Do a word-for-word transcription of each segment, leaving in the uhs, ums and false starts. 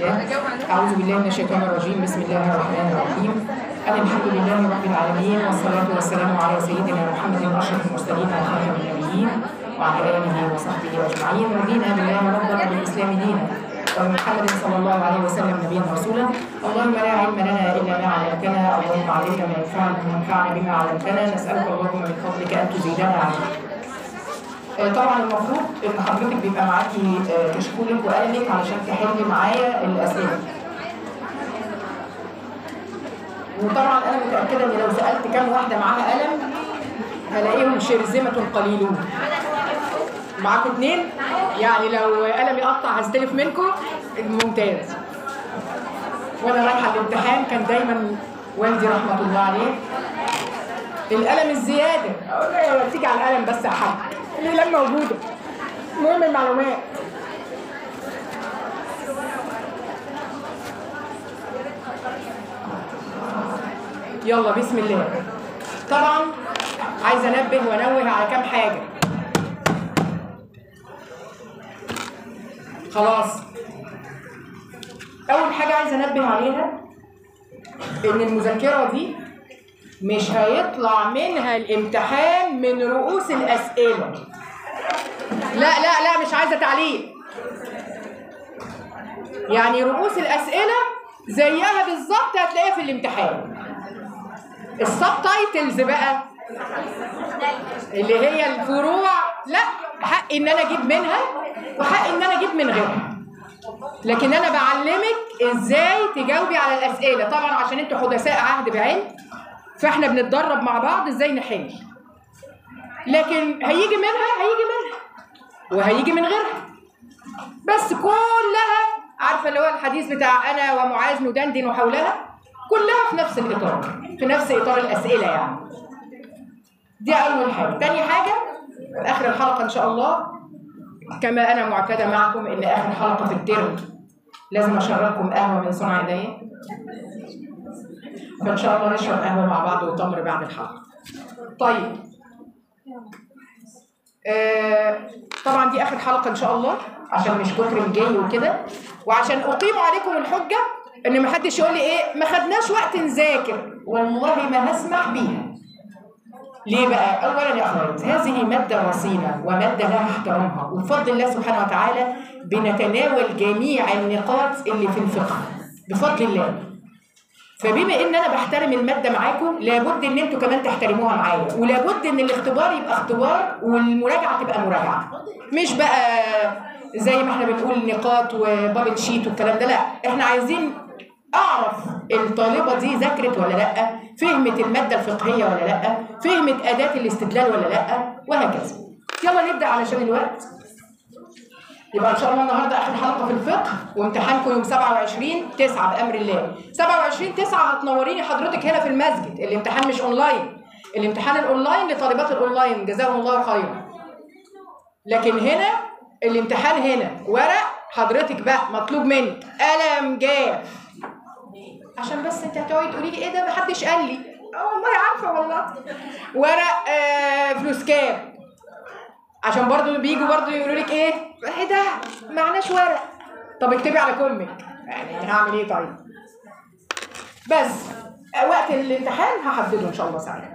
الله. أعوذ بالله من الشيطان الرجيم. بسم الله الرحمن الرحيم. أنا الحمد لله رب العالمين، والصلاة والسلام على سيدنا محمد أشرف المرسلين وخاتم النبيين وعلى آله وصحبه أجمعين. رضينا بالله ربا وبالإسلام دينا ومحمد صلى الله عليه وسلم نبيا رسولا. اللهم لا علم لنا إلا ما علمتنا، اللهم علمنا ما ينفعنا وانفعنا بما علمتنا. نسألك اللهم من فضلك أن تزيدنا علما. طبعا المفروض ان حضرتك بيبقى معاكي كشكولك وقلمك علشان تحلي معايا الاسئله. وطبعا انا متاكده ان لو سالت كام واحده معاها قلم هلاقيهم شرذمه قليلون. معاكم اتنين؟ يعني لو قلمي قطع هستلف منكم. ممتاز. وانا رايحه الامتحان كان دايما والدي رحمه الله عليه القلم الزياده اقول له تيجي على القلم بس يا حاج، الأقلام موجودة، المهم المعلومات. يلا بسم الله. طبعا عايزة أنبه وأنوه على كام حاجة. خلاص، أول حاجة عايزة أنبه عليها إن المذكرة دي مش هيطلع منها الامتحان من رؤوس الأسئلة. لا لا لا مش عايزة تعليق. يعني رؤوس الأسئلة زيها بالظبط هتلاقيها في الامتحان. السب تايتلز بقى اللي هي الفروع لا، حق ان انا اجيب منها وحق ان انا اجيب من غيرها، لكن انا بعلمك ازاي تجاوبي على الأسئلة. طبعا عشان انتوا حدثاء عهد بعلم فاحنا بنتدرب مع بعض ازاي نحل، لكن هيجي منها هيجي منها وهيجي من غيرها، بس كلها عارفه اللي هو الحديث بتاع انا ومعاذ ندندن حولها، كلها في نفس الاطار، في نفس اطار الاسئله يعني. دي اول حاجه. تاني حاجه اخر الحلقه ان شاء الله كما انا معتاده معكم ان اخر حلقه في الترم لازم اشربكم قهوه من صنع يدي، فإن شاء الله نشرب قهوة مع بعض وتمر بعد الحلقة. طيب آه طبعا دي آخر حلقة إن شاء الله عشان مش كتر الجاي وكده، وعشان أقيم عليكم الحجة إن ما حدش يقول لي إيه ما خدناش وقت نذاكر، والله ما هسمح بيها. ليه بقى؟ أولا يا أخوات هذه مادة رصينة ومادة لها احترامها، وبفضل الله سبحانه وتعالى بنتناول جميع النقاط اللي في الفقه بفضل الله. فبما ان انا بحترم الماده معاكم لابد ان انتوا كمان تحترموها معايا، ولابد ان الاختبار يبقى اختبار والمراجعه تبقى مراجعه، مش بقى زي ما احنا بنقول نقاط وبابل شيت والكلام ده. لا، احنا عايزين اعرف الطالبه دي ذاكرت ولا لا، فهمت الماده الفقهيه ولا لا، فهمت اداه الاستدلال ولا لا، وهكذا. يلا نبدا علشان الوقت. يبقى ان شاء الله النهارده اخر حلقه في الفقه، وامتحانكم يوم سبعة وعشرين تسعة بامر الله. سبعة وعشرين تسعة هتنوريني حضرتك هنا في المسجد. الامتحان مش اونلاين، الامتحان الاونلاين لطالبات الاونلاين جزاهم الله خيرا، لكن هنا الامتحان هنا ورق. حضرتك بقى مطلوب منك قلم جاف، عشان بس انت هتقعدي تقولي لي ايه ده محدش قال لي. اه والله عارفه والله. ورق آه فلوس كام، عشان برضو بيجوا برضو يقولوا لك ايه ايه ده معناش ورق. طب اكتبي على كلمك، يعني هعمل ايه طيب. بس وقت الامتحان هحدده ان شاء الله ساعتها.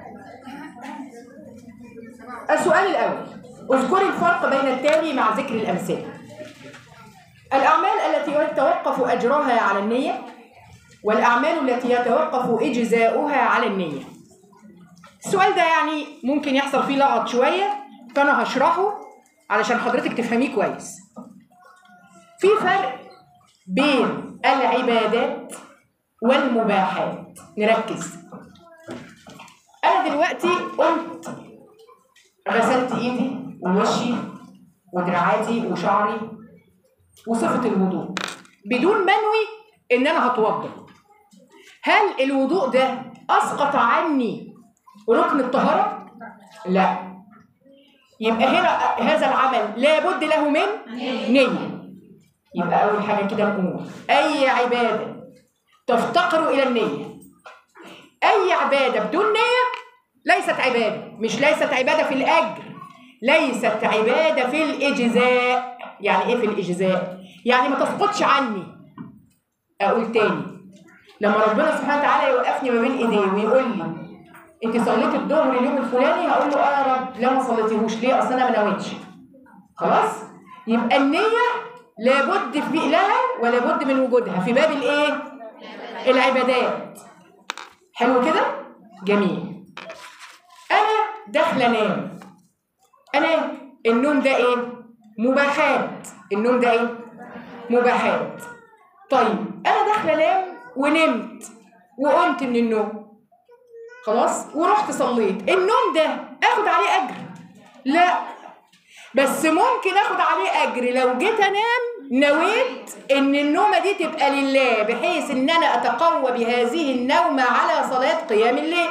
السؤال الاول، اذكري الفرق بين التالي مع ذكر الامثله. الاعمال التي يتوقف اجرها على النيه، والاعمال التي يتوقف اجزاؤها على النيه. السؤال ده يعني ممكن يحصل فيه لغط شويه، فأنا هشرحه علشان حضرتك تفهميه كويس. في فرق بين العبادات والمباحات. نركز. أنا دلوقتي قمت غسلت إيدي ووشي ودراعاتي وشعري وصفة الوضوء بدون منوي إن أنا هتوضأ. هل الوضوء ده أسقط عني ركن الطهارة؟ لا. يبقى هنا هذا العمل لابد له من نية. يبقى أول حاجة كده نقول أي عبادة تفتقر إلى النية، أي عبادة بدون نية ليست عبادة. مش ليست عبادة في الأجر، ليست عبادة في الإجزاء. يعني إيه في الإجزاء؟ يعني ما تسقطش عني. اقول تاني، لما ربنا سبحانه وتعالى يوقفني ما بين ايديه ويقول لي انت صليتي الظهر اليوم الفلاني، هقول له اه يا رب لا ما صليتيهوش، ليه؟ اصل انا ما نويتش. خلاص؟ يبقى النية لابد في لها ولا بد من وجودها في باب الايه؟ العبادات. حلو كده؟ جميل. انا داخله انام. انا النوم ده ايه؟ مباحات. النوم ده ايه؟ مباحات. طيب انا داخله انام ونمت وقمت من النوم، خلاص، ورحت صليت. النوم ده اخد عليه اجر؟ لا، بس ممكن اخد عليه اجر لو جيت انام نويت ان النومه دي تبقى لله، بحيث ان انا اتقوى بهذه النومه على صلاه قيام الليل.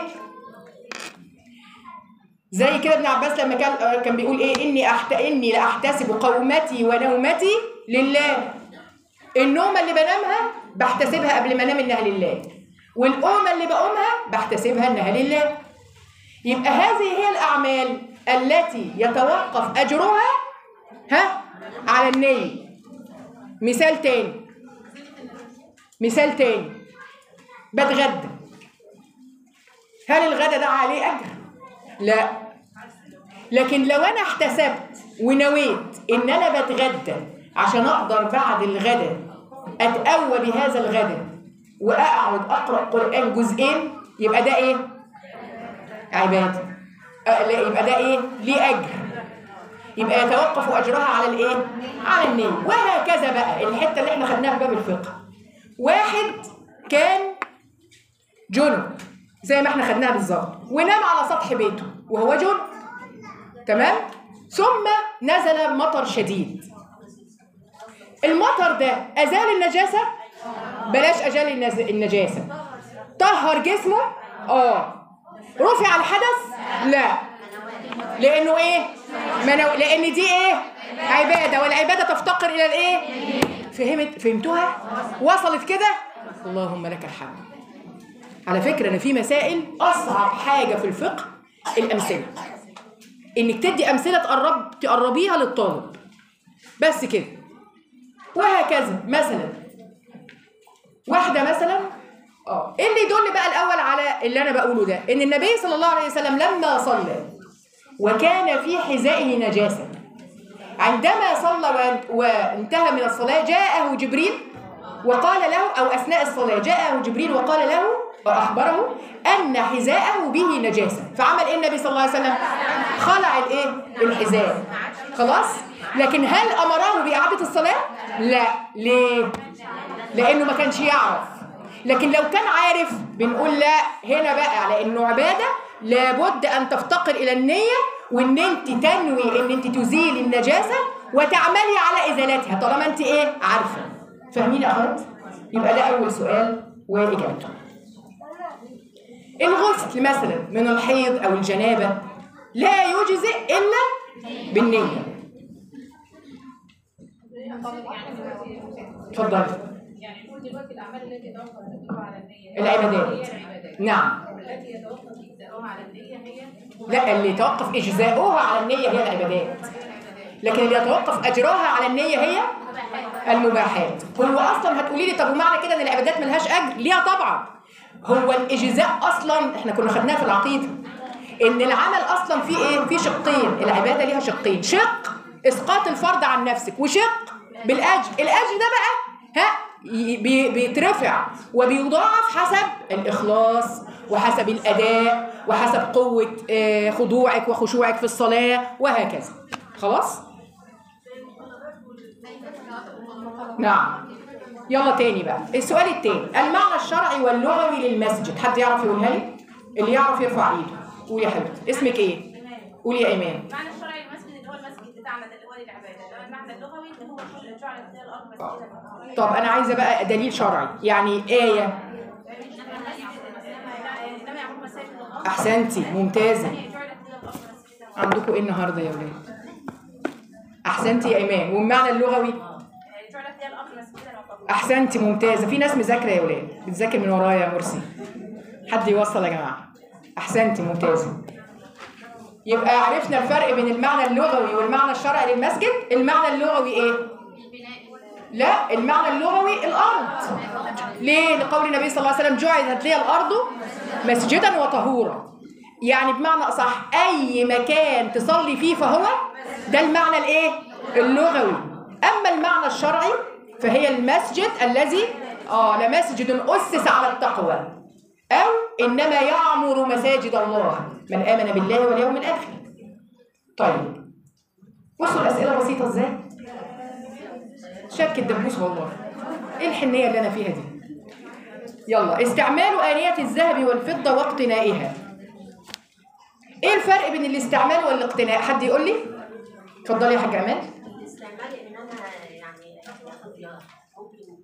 زي كده ابن عباس لما كان كان بيقول ايه؟ اني أحت... اني لاحتسب قومتي ونومتي لله. النومه اللي بنامها بحتسبها قبل ما انام انها لله، والقومه اللي بقومها بحتسبها انها لله. يبقى هذه هي الاعمال التي يتوقف اجرها ها على النية. مثال تاني، مثال تاني، بتغدى، هل الغدا ده عليه اجر؟ لا، لكن لو انا احتسبت ونويت ان انا بتغدى عشان اقدر بعد الغدا اتقوى بهذا الغدا واقعد اقرا قران جزئين، يبقى ده ايه؟ عباده. أه لا، يبقى ده ايه؟ ليه اجر. يبقى يتوقف اجرها على الايه؟ على النية. وهكذا بقى الحته اللي احنا خدناها في باب الفقه. واحد كان جنب زي ما احنا خدناها بالظبط، ونام على سطح بيته وهو جنب، تمام؟ ثم نزل مطر شديد. المطر ده ازال النجاسه؟ بلاش ازال النجاسه، طهر جسمه؟ اه. رفع الحدث؟ لا، لانه ايه؟ منو... لان دي ايه؟ عباده، والعباده تفتقر الى الايه؟ فهمت؟ فهمتوها؟ وصلت كده؟ اللهم لك الحمد. على فكره انا في مسائل اصعب حاجه في الفقه الامثله، انك تدي امثله تقرب تقربيها للطالب بس كده. وهكذا مثلا واحده مثلا اه ايه اللي يدل بقى الاول على اللي انا بقوله ده؟ ان النبي صلى الله عليه وسلم لما صلى وكان في حذائه نجاسه، عندما صلى وانتهى من الصلاه جاءه جبريل وقال له، او اثناء الصلاه جاءه جبريل وقال له واخبره ان حذاءه به نجاسه، فعمل ايه النبي صلى الله عليه وسلم؟ خلع الايه؟ الحذاء. خلاص؟ لكن هل امره باعاده الصلاه؟ لا. ليه؟ لانه ما كانش يعرف. لكن لو كان عارف بنقول لا، هنا بقى على انه عباده لابد ان تفتقر الى النيه، وان انت تنوي ان انت تزيل النجاسه وتعملي على ازالتها طالما انت ايه؟ عارفه. فاهمين يا اخوات؟ يبقى ده اول سؤال واجابته. الغسل مثلا من الحيض او الجنابه لا يجزئ الا بالنيه. اتفضلي. يعني نقول دلوقتي الاعمال التي يتوقف اجرها على النيه العبادات. نعم. والتي يتوقف اجزاؤها على النيه هي؟ لا، اللي يتوقف اجزاؤها على النيه هي العبادات، لكن اللي يتوقف اجرها على النيه هي المباحات. هو اصلا هتقولي لي طب ومعنى كده ان العبادات ملهاش اجر؟ ليها طبعا. هو الاجزاء اصلا احنا كنا خدناها في العقيده ان العمل اصلا فيه ايه؟ فيه شقين. العباده ليها شقين، شق اسقاط الفرض عن نفسك، وشق بالاجر. الاجر ده بقى ها بيترفع وبيضاعف حسب الاخلاص وحسب الاداء وحسب قوه خضوعك وخشوعك في الصلاه وهكذا. خلاص؟ نعم. يلا تاني بقى السؤال التاني، المعنى الشرعي واللغوي للمسجد. حد يعرف يقولها لي؟ اللي يعرف يرفع ايده. قولي يا حبيبتي. اسمك ايه؟ قولي يا ايمان. المعنى الشرعي للمسجد اللي هو المسجد بتاعنا ده اللي هو للعباده، ده المعنى اللغوي اللي هو كل جعل فيه الارض مسجدا. طب انا عايزه بقى دليل شرعي، يعني ايه؟ احسنتي، ممتازه. عندكم ايه النهارده يا ولاد؟ احسنتي يا ايمان. والمعنى اللغوي؟ احسنتي، ممتازه. في ناس مذاكره يا ولاد، بتذاكر من ورايا يا مرسي. حد يوصل يا جماعه. احسنتي، ممتازه. يبقى عرفنا الفرق بين المعنى اللغوي والمعنى الشرعي للمسجد. المعنى اللغوي ايه؟ لا، المعنى اللغوي الارض. ليه؟ لقول النبي صلى الله عليه وسلم جعلت لي الأرض مسجدا وطهورا. يعني بمعنى أصح أي مكان تصلي فيه فهو ده المعنى الإيه؟ اللغوي. أما المعنى الشرعي فهي المسجد الذي آه لمسجد أسس على التقوى، أو إنما يعمر مساجد الله من آمن بالله واليوم الآخر. طيب بصوا الأسئلة بسيطة إزاي؟ شك الدبوس والله. إيه الحنية اللي أنا فيها دي؟ يلا. استعمال آنية الذهب والفضة واقتنائها. إيه الفرق بين الاستعمال والاقتناء؟ حد يقول لي؟ اتفضلي يا حاجة أمال. الاستعمال إن أنا يعني ممكن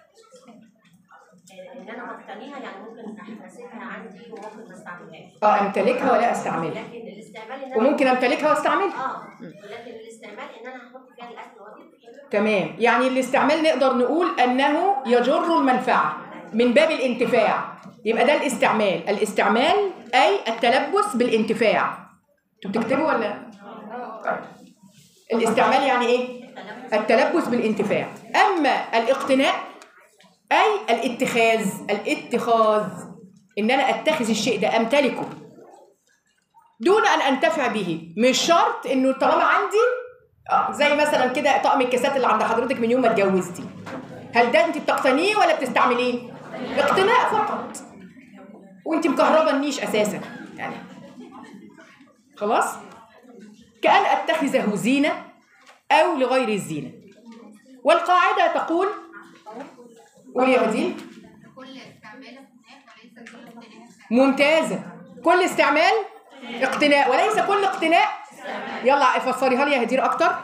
ان انا اقتنيها، يعني ممكن احتسبها عندي وممكن ما استعملهاش. اه امتلكها ولا استعملها. لكن الاستعمال ان وممكن امتلكها واستعملها. اه ولكن الاستعمال ان انا هحط فيها الاكل واجيب. تمام. يعني الاستعمال نقدر نقول انه يجر المنفعه من باب الانتفاع، يبقى ده الاستعمال. الاستعمال اي التلبس بالانتفاع. انتوا بتكتبوا ولا؟ طيب. الاستعمال يعني ايه؟ التلبس بالانتفاع. اما الاقتناء أي الاتخاذ. الاتخاذ إن أنا أتخذ الشيء ده أمتلكه دون أن أنتفع به. مش شرط إنه طالما عندي آه زي مثلا كده طقم الكاسات اللي عند حضرتك من يوم ما اتجوزتي، هل ده أنت بتقتنيه ولا بتستعمليه؟ اقتناء فقط، وأنت مكهربة النيش أساسا يعني. خلاص؟ كأن أتخذه زينة أو لغير الزينة. والقاعدة تقول، قولي يا هديل. كل استعمال اقتناء وليس كل اقتناء. ممتازة. كل استعمال اقتناء وليس كل اقتناء. يلا فسريها لي يا هدير أكتر. انا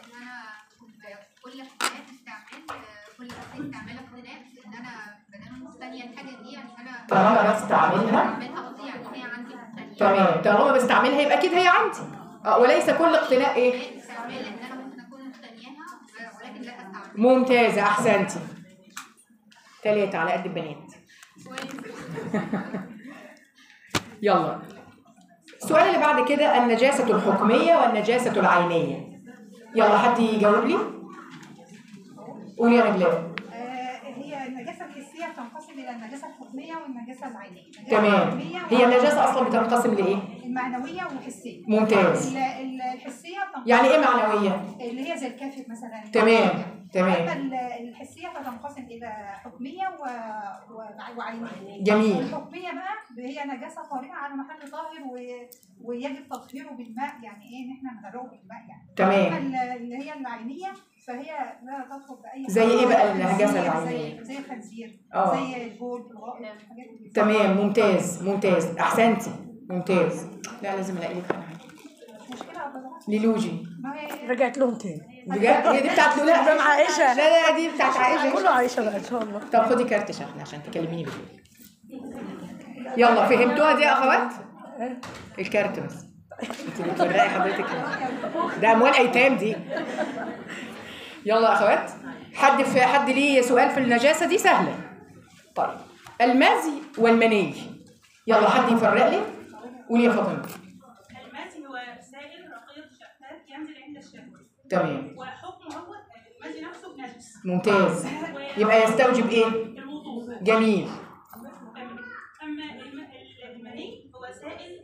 كل اقتناء استعمال، كل استعمال اقتناء ان انا بدل مقتنيه الحاجه دي، يعني انا طالما بستعملها بعملها قصدي يعني هي عندي مقتنيه. تمام. طالما بستعملها يبقى أكيد هي عندي. اه وليس كل اقتناء إيه؟ استعمال ان انا ممكن اكون مقتنياها ولكن لا استعملها. ممتازة أحسنتي. ثلاثة على قد البنات. يلا. السؤال اللي بعد كده النجاسة الحكمية والنجاسة العينية. يلا حد يجاوب لي. قولي يا نجلاء. هي النجاسة الحسية بتنقسم إلى النجاسة الحكمية والنجاسة العينية. تمام. هي النجاسة أصلا بتنقسم لإيه؟ المعنوية والحسية. ممتاز. الحسية يعني إيه معنوية؟ اللي هي زي الكافر مثلا. تمام تمام. أما الحسية فتنقسم إلى حكمية و... و... وعينية. جميل. الحكمية بقى هي نجاسة طارئة على محل طاهر و... ويجب تطهيره بالماء، يعني إيه إن إحنا نغرقه بالماء يعني. تمام. أما اللي هي العينية فهي لا تدخل بأي زي إيه بقى النجاسة العينية؟ زي زي الخنزير، اه زي البول، الغائط، الحاجات دي. تمام. ممتاز ممتاز أحسنتي. ممتاز. لا لازم ألاقي لك حاجة. ليلوجي رجعت لهم تاني بجد. هي دي بتاعت لولا قدام عائشة. لا لا دي بتاعت عائشة. كله عائشة بقى ان شاء الله. طب خدي كارت شحن عشان تكلميني بالليل. يلا فهمتوها دي يا اخوات؟ الكارت بس انت بتورقي حضرتك ده اموال ايتام دي. يلا يا اخوات. حد في حد ليه سؤال في النجاسة دي؟ سهلة. طيب المزي والمني. يلا حد يفرق لي. قولي يا فاطمة. المزي هو سائل رقيق شفاف ينزل عند الشهوة. تمام. وحكمه هو المزي نفسه نجس. ممتاز. يبقى يستوجب ايه؟ الوضوء. جميل. اما المني هو سائل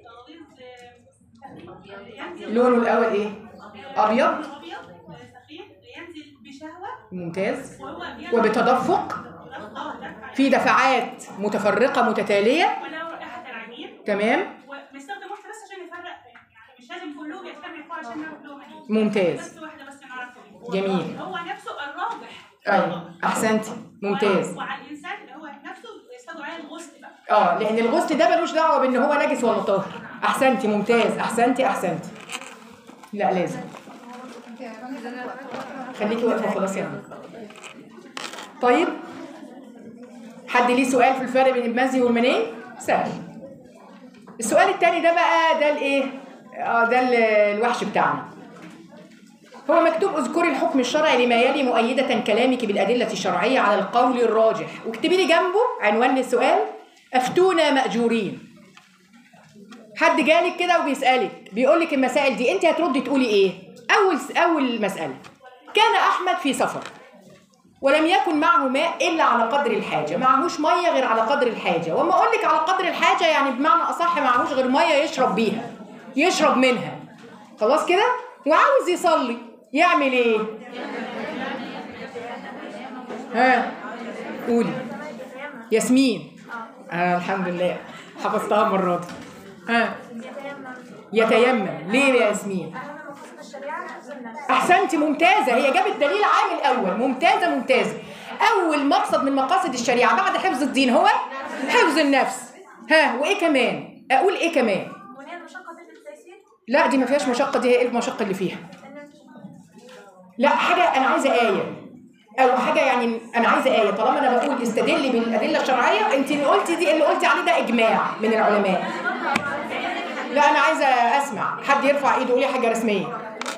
غليظ لونه الاول ايه؟ ابيض. ابيض سخيف ينزل بشهوة. ممتاز. وبتدفق في دفعات متفرقة متتالية. ولو رائحة العجين. تمام. ونستخدم واحدة بس عشان نفرق، يعني مش لازم كله بيجتمع فوق عشان نعرف له مني. ممتاز. بس واحدة بس نعرفه. جميل. هو نفسه الراجح. ايوه احسنتي. ممتاز. وعلى الانسان اللي هو نفسه يستدعوا عليه الغسل بقى. اه لان الغسل ده ملوش دعوه بان هو نجس ولا طاهر. احسنتي. ممتاز. احسنتي احسنتي. لا لازم خليكي واقفه خلاص يا عم. طيب حد ليه سؤال في الفرق بين المزي والمني؟ سهل. السؤال الثاني ده بقى ده الايه؟ اه ده الوحش بتاعنا. هو مكتوب اذكري الحكم الشرعي لما يلي مؤيدة كلامك بالأدلة الشرعية على القول الراجح، واكتبي لي جنبه عنوان السؤال افتونا مأجورين. حد جالك كده وبيسألك بيقول لك المسائل دي انت هتردي تقولي ايه؟ اول اول مسألة، كان احمد في سفر ولم يكن معه ماء الا على قدر الحاجه، معهوش ميه غير على قدر الحاجه. واما اقول لك على قدر الحاجه يعني بمعنى اصح معهوش غير ميه يشرب بيها، يشرب منها، خلاص كده، وعاوز يصلي يعمل ايه؟ ها قولي ياسمين. آه الحمد لله حفظتها المره دي. ها يتيمم. ليه يا ياسمين؟ احسنتي، ممتازه، هي جابت دليل عام الاول، ممتازه ممتازه. اول مقصد من مقاصد الشريعه بعد حفظ الدين هو حفظ النفس. ها وايه كمان؟ اقول ايه كمان؟ لا دي ما فيهاش مشقه، دي هي ايه المشقه اللي فيها؟ لا حاجه انا عايزه ايه او حاجه، يعني انا عايزه ايه. طالما انا بقول استدلي بالادله الشرعيه، انت اللي قلتي دي اللي قلتي عليه ده اجماع من العلماء. لا انا عايزه اسمع حد يرفع ايده يقول لي حاجه رسميه.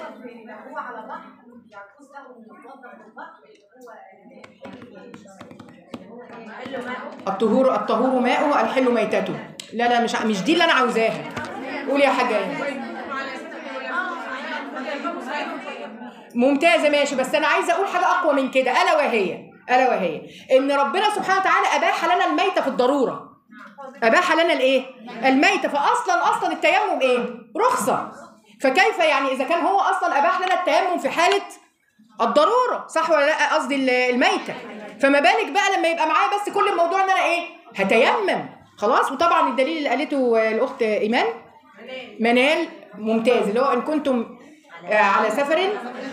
الطهور الطهور ماؤه الحل ميتته. لا لا مش مش دي اللي انا عاوزاها. قولي يا حاجه. ممتازه ماشي، بس انا عايزه اقول حاجه اقوى من كده، الا وهي الا وهي ان ربنا سبحانه وتعالى اباح لنا الميته في الضروره. اباح لنا الايه؟ الميته. فاصلا اصلا التيمم ايه؟ رخصه. فكيف يعني اذا كان هو اصلا اباح لنا التيمم في حاله الضروره، صح ولا لا؟ قصدي الميته. فما بالك بقى لما يبقى معايا بس كل الموضوع ان انا ايه؟ هتيمم. خلاص. وطبعا الدليل اللي قالته الاخت ايمان منال ممتاز، اللي هو ان كنتم على سفر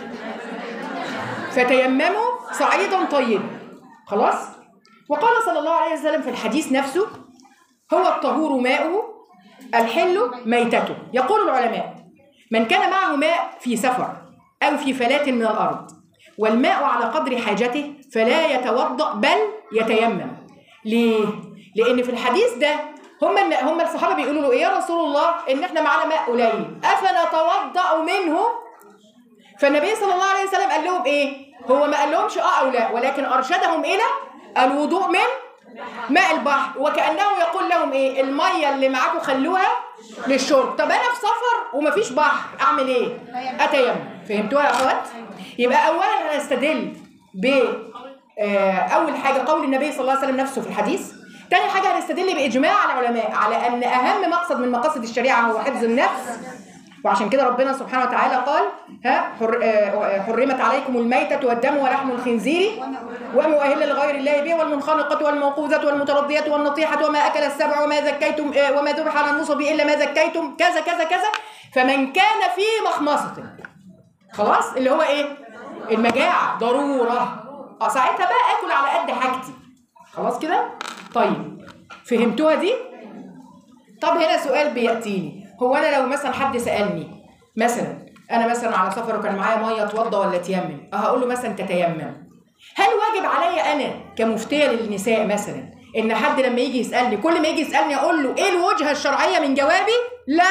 فتيمموا صعيدا طيبا. خلاص. وقال صلى الله عليه وسلم في الحديث نفسه: هو الطهور ماؤه الحل ميتته. يقول العلماء: من كان معه ماء في سفر أو في فلاة من الأرض والماء على قدر حاجته فلا يتوضأ بل يتيمم. ليه؟ لأن في الحديث ده هم هم الصحابة بيقولوا له: إيه يا رسول الله إن إحنا معانا ماء قليل أفنتوضأ منه؟ فالنبي صلى الله عليه وسلم قال لهم إيه؟ هو ما قال لهمش آه أو لا، ولكن أرشدهم إلى الوضوء من ماء البحر، وكأنه يقول لهم إيه؟ المية اللي معاكم خلوها للشرب. طب أنا في سفر ومفيش بحر أعمل إيه؟ أتيمم. فهمتوها يا أخوات؟ يبقى أولا هنستدل ب أول حاجة قول النبي صلى الله عليه وسلم نفسه في الحديث. تاني حاجة هنستدل بإجماع العلماء على أن أهم مقصد من مقاصد الشريعة هو حفظ النفس. وعشان كده ربنا سبحانه وتعالى قال: ها حرمت عليكم الميتة والدم ولحم الخنزير وما أهل لغير الله به والمنخنقة والموقوذة والمتردية والنطيحة وما أكل السبع وما زكيتم وما ذبح على النصب إلا ما زكيتم كذا كذا كذا. فمن كان في مخمصة، خلاص، اللي هو إيه؟ المجاعة ضرورة، اه ساعتها بقى آكل على قد حاجتي. خلاص كده؟ طيب فهمتوها دي؟ طب هنا سؤال بيأتيني: هو أنا لو مثلا حد سألني مثلا أنا مثلا على سفر وكان معايا مية أتوضى ولا أتيمم؟ أه هقول له مثلا تتيمم. هل واجب عليا أنا كمفتية للنساء مثلا إن حد لما يجي يسألني كل ما يجي يسألني أقول له إيه الوجهة الشرعية من جوابي؟ لا.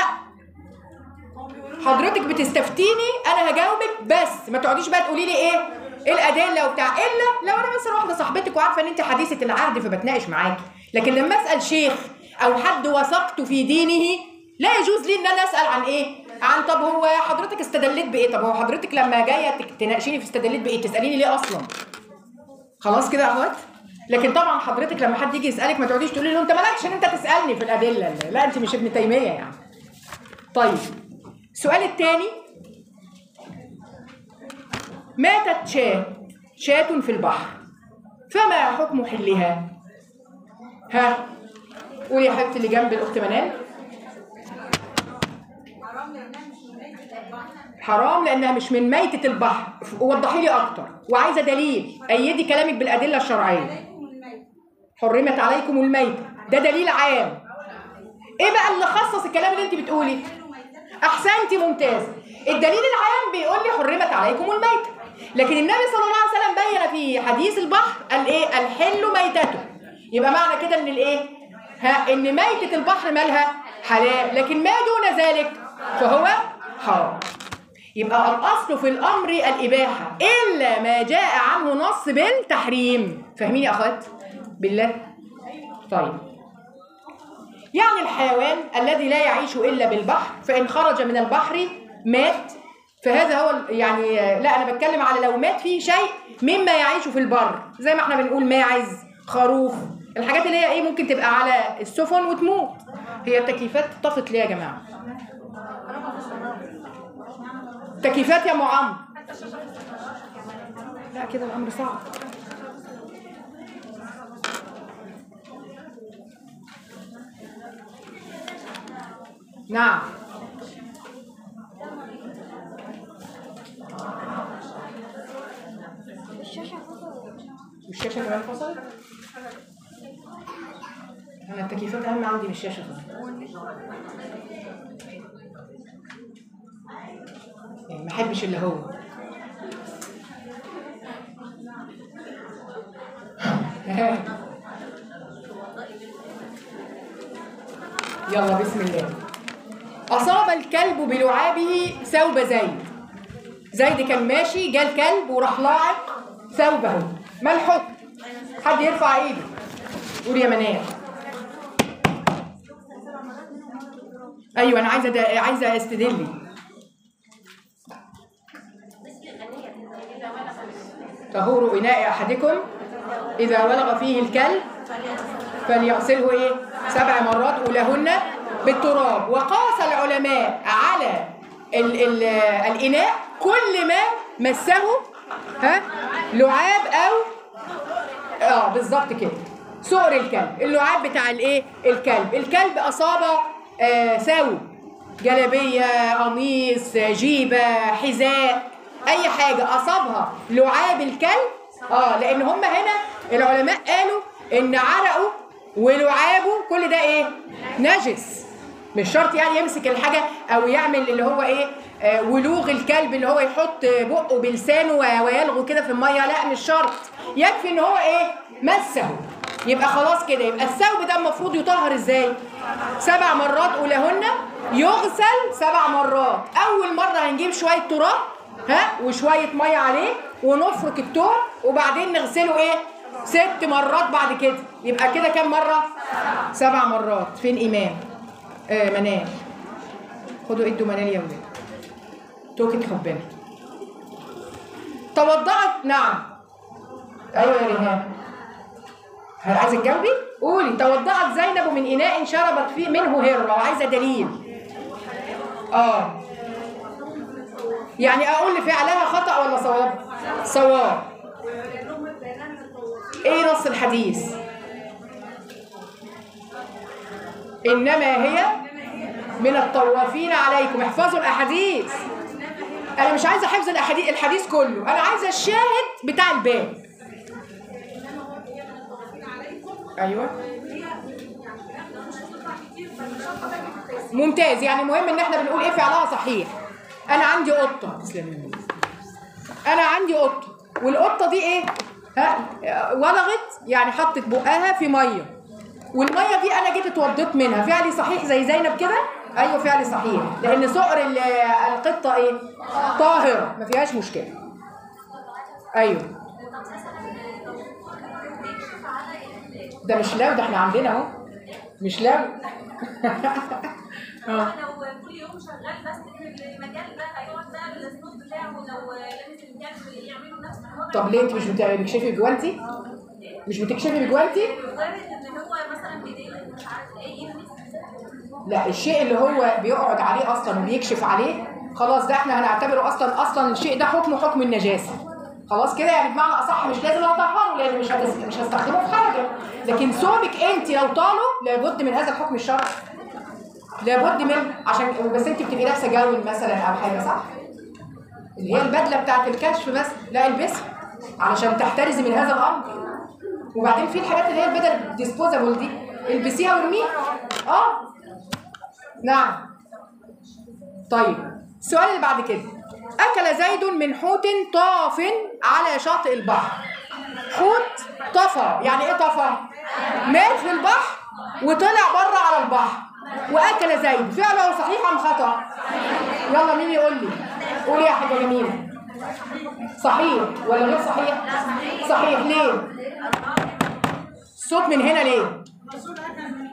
حضرتك بتستفتيني أنا هجاوبك، بس ما تقعديش بقى تقولي لي إيه؟ إيه الأدلة وبتاع، إلا لو أنا مثلا واحدة صاحبتك وعارفة إن أنت حديثة العهد فبتناقش معاكي. لكن لما أسأل شيخ أو حد وثقت في دينه لا يجوز لي ان انا اسال عن ايه؟ عن طب هو حضرتك استدلت بايه؟ طب هو حضرتك لما جايه تناقشيني في استدلت بايه تساليني ليه اصلا؟ خلاص كده يا اخوات؟ لكن طبعا حضرتك لما حد يجي يسالك ما تقعديش تقولي له انت مالكش ان انت تسالني في الادله، لا انت مش ابن تيميه يعني. طيب السؤال الثاني: ماتت شاة شاة في البحر فما حكم حلها؟ ها قولي يا حبيبتي اللي جنب الاخت منال. حرام لانها مش من ميتة البحر. وضحي لي اكتر، وعايزه دليل. ايدي كلامك بالادله الشرعيه. حرمت عليكم الميتة ده دليل عام. ايه بقى اللي خصص الكلام اللي انت بتقولي؟ احسنتي ممتاز. الدليل العام بيقول لي حرمت عليكم الميتة، لكن النبي صلى الله عليه وسلم بين في حديث البحر قال ايه؟ الحل ميتته. يبقى معنى كده ان الايه؟ ها ان ميتة البحر مالها حلال، لكن ما دون ذلك فهو حرام. يبقى الأصل في الأمر الإباحة إلا ما جاء عنه نص بالتحريم. فاهمين يا أخوات؟ بالله؟ طيب يعني الحيوان الذي لا يعيش إلا بالبحر فإن خرج من البحر مات فهذا هو يعني لا انا بتكلم على لو مات فيه شيء مما يعيش في البر، زي ما احنا بنقول ماعز، خروف، الحاجات اللي هي ايه ممكن تبقى على السفن وتموت. هي التكييفات طفت ليه يا جماعه؟ تكييفات يا ام عمرو. لا كده الامر صعب. نعم. والشاشة كمان فصلت؟ أنا التكييفات أهم عندي من الشاشة طبعا. يعني ما أحبش اللي هو يلا بسم الله. أصاب الكلب بلعابه ثوب زيد. زيد كان ماشي، جاء الكلب وراح لاعق ثوبه، ما الحكم؟ حد يرفع ايده قول يا منال. ايوه انا عايزه دا... عايزه استدلي. طهور اناء احدكم اذا ولغ فيه الكلب فليغسله ايه؟ سبع مرات اولهن بالتراب. وقاس العلماء على ال ال الاناء كل ما مسه ها لعاب او اه بالظبط كده سؤر الكلب، اللعاب بتاع الايه؟ الكلب. الكلب اصاب آه ثوب، جلابيه، قميص، جيبه، حذاء، اي حاجه اصابها لعاب الكلب اه لان هم هنا العلماء قالوا ان عرقه ولعابه كل ده ايه؟ نجس. مش شرط يعني يمسك الحاجه او يعمل اللي هو ايه آه ولوغ الكلب اللي هو يحط بقه بلسانه ويلغو كده في الميه، لا مش شرط، يكفي ان هو ايه؟ مسه. يبقى خلاص كده. يبقى الثوب ده المفروض يطهر ازاي؟ سبع مرات اولهن يغسل سبع مرات. اول مره هنجيب شويه تراب ها وشويه ميه عليه ونفرك التوب وبعدين نغسله ايه؟ ست مرات بعد كده. يبقى كده كام مره؟ سبع مرات. فين امام؟ آه منال. خدوا ادوا منال يا ولاد. توكة حبنا. توضأت. نعم. ايوه يا ريهام. هل عايزه تجاوبي؟ قولي. توضأت زينب من اناء شربت فيه منه هره، وعايزه دليل. اه يعني اقول لفعلها خطأ ولا صواب؟ صواب. ايه نص الحديث؟ انما هي من الطوافين عليكم. احفظوا الاحاديث. انا مش عايزه حفظ الاحاديث الحديث كله، انا عايزه الشاهد بتاع الباب. ايوه ممتاز. يعني مهم ان احنا بنقول ايه فعلها صحيح. انا عندي قطه، انا عندي قطه والقطه دي ايه؟ ها ولغت يعني حطت بقها في ميه، والميه دي انا جيت اتوضيت منها. فعلي صحيح زي زينب كده؟ ايوه فعلي صحيح، لان سؤر القطه ايه؟ طاهره ما فيهاش مشكله. ايوه ده مش لو، ده احنا عندنا اهو مش لو. لو كل يوم شغال بس في المجال ده هيقعد بقى بالاسلوب بتاعه، لو لابس الكلب يعملوا نفس الوضع. طب ليه انت مش بتكشفي بجوانتي؟ مش بتكشفي بجوانتي؟ وارد ان هو مثلا بيضايق مش عارف ايه. لا الشيء اللي هو بيقعد عليه اصلا وبيكشف عليه خلاص ده احنا هنعتبره اصلا اصلا الشيء ده حكمه حكم النجاسه. خلاص كده يعني بمعنى اصح مش لازم اطهره لان مش هتس... مش هستخدمه في حاجه. لكن ثوبك انت لو طاله لابد من هذا الحكم الشرعي. لابد من عشان بس انت بتبقي لابسه جاون مثلا او حاجه صح؟ اللي هي البدله بتاعت الكشف بس لا البسها علشان تحترزي من هذا الامر. وبعدين في الحاجات اللي هي البدل الديسبوزابل دي البسيها وارميها. اه نعم. طيب السؤال اللي بعد كده. أكل زيد من حوت طاف على شاطئ البحر. حوت طفى، يعني إيه طفى؟ مات في البحر وطلع بره على البحر وأكل زيد. فعله صحيح أم خطأ؟ يلا مين يقول لي؟ قولي يا حاجة جميلة. صحيح ولا غير صحيح؟ صحيح. ليه؟ الصوت من هنا ليه؟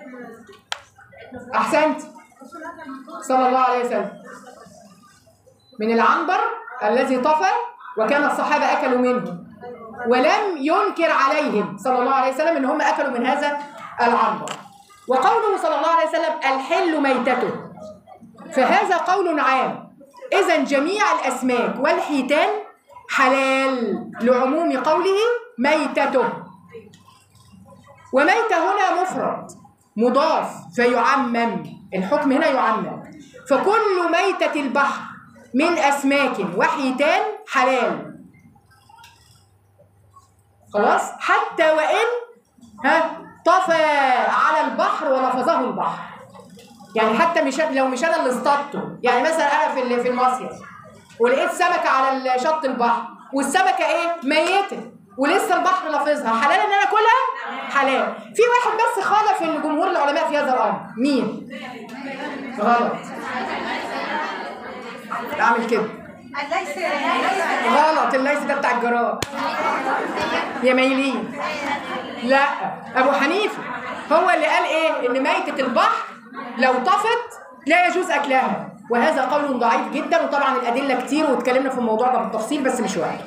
أحسنت. صلى الله عليه وسلم. من العنبر الذي طفى وكان الصحابة أكلوا منه، ولم ينكر عليهم صلى الله عليه وسلم إن هم أكلوا من هذا العنبر. وقوله صلى الله عليه وسلم الحل ميتته، فهذا قول عام. إذن جميع الأسماك والحيتان حلال لعموم قوله ميتته. وميتة هنا مفرد مضاف فيعمم، الحكم هنا يعمم، فكل ميتة البحر من أسماك وحيتان حلال. خلاص؟ حتى وإن ها طفى على البحر ولفظه البحر. يعني حتى مش لو مش انا اللي اصطادته، يعني مثلا انا في في المصيف ولقيت سمكه على شط البحر والسمكه ايه؟ ميته ولسه البحر لافظها، حلال ان انا اكلها؟ حلال. في واحد بس خالف الجمهور العلماء في هذا الامر، مين؟ غلط. اعمل كده. الليث غلط، الليث ده بتاع الجراد. يا ميلين. لا، ابو حنيفه هو اللي قال ايه؟ ان ميته البحر لو طفت لا يجوز اكلها، وهذا قول ضعيف جدا، وطبعا الادله كتير واتكلمنا في الموضوع ده بالتفصيل بس مش وقت.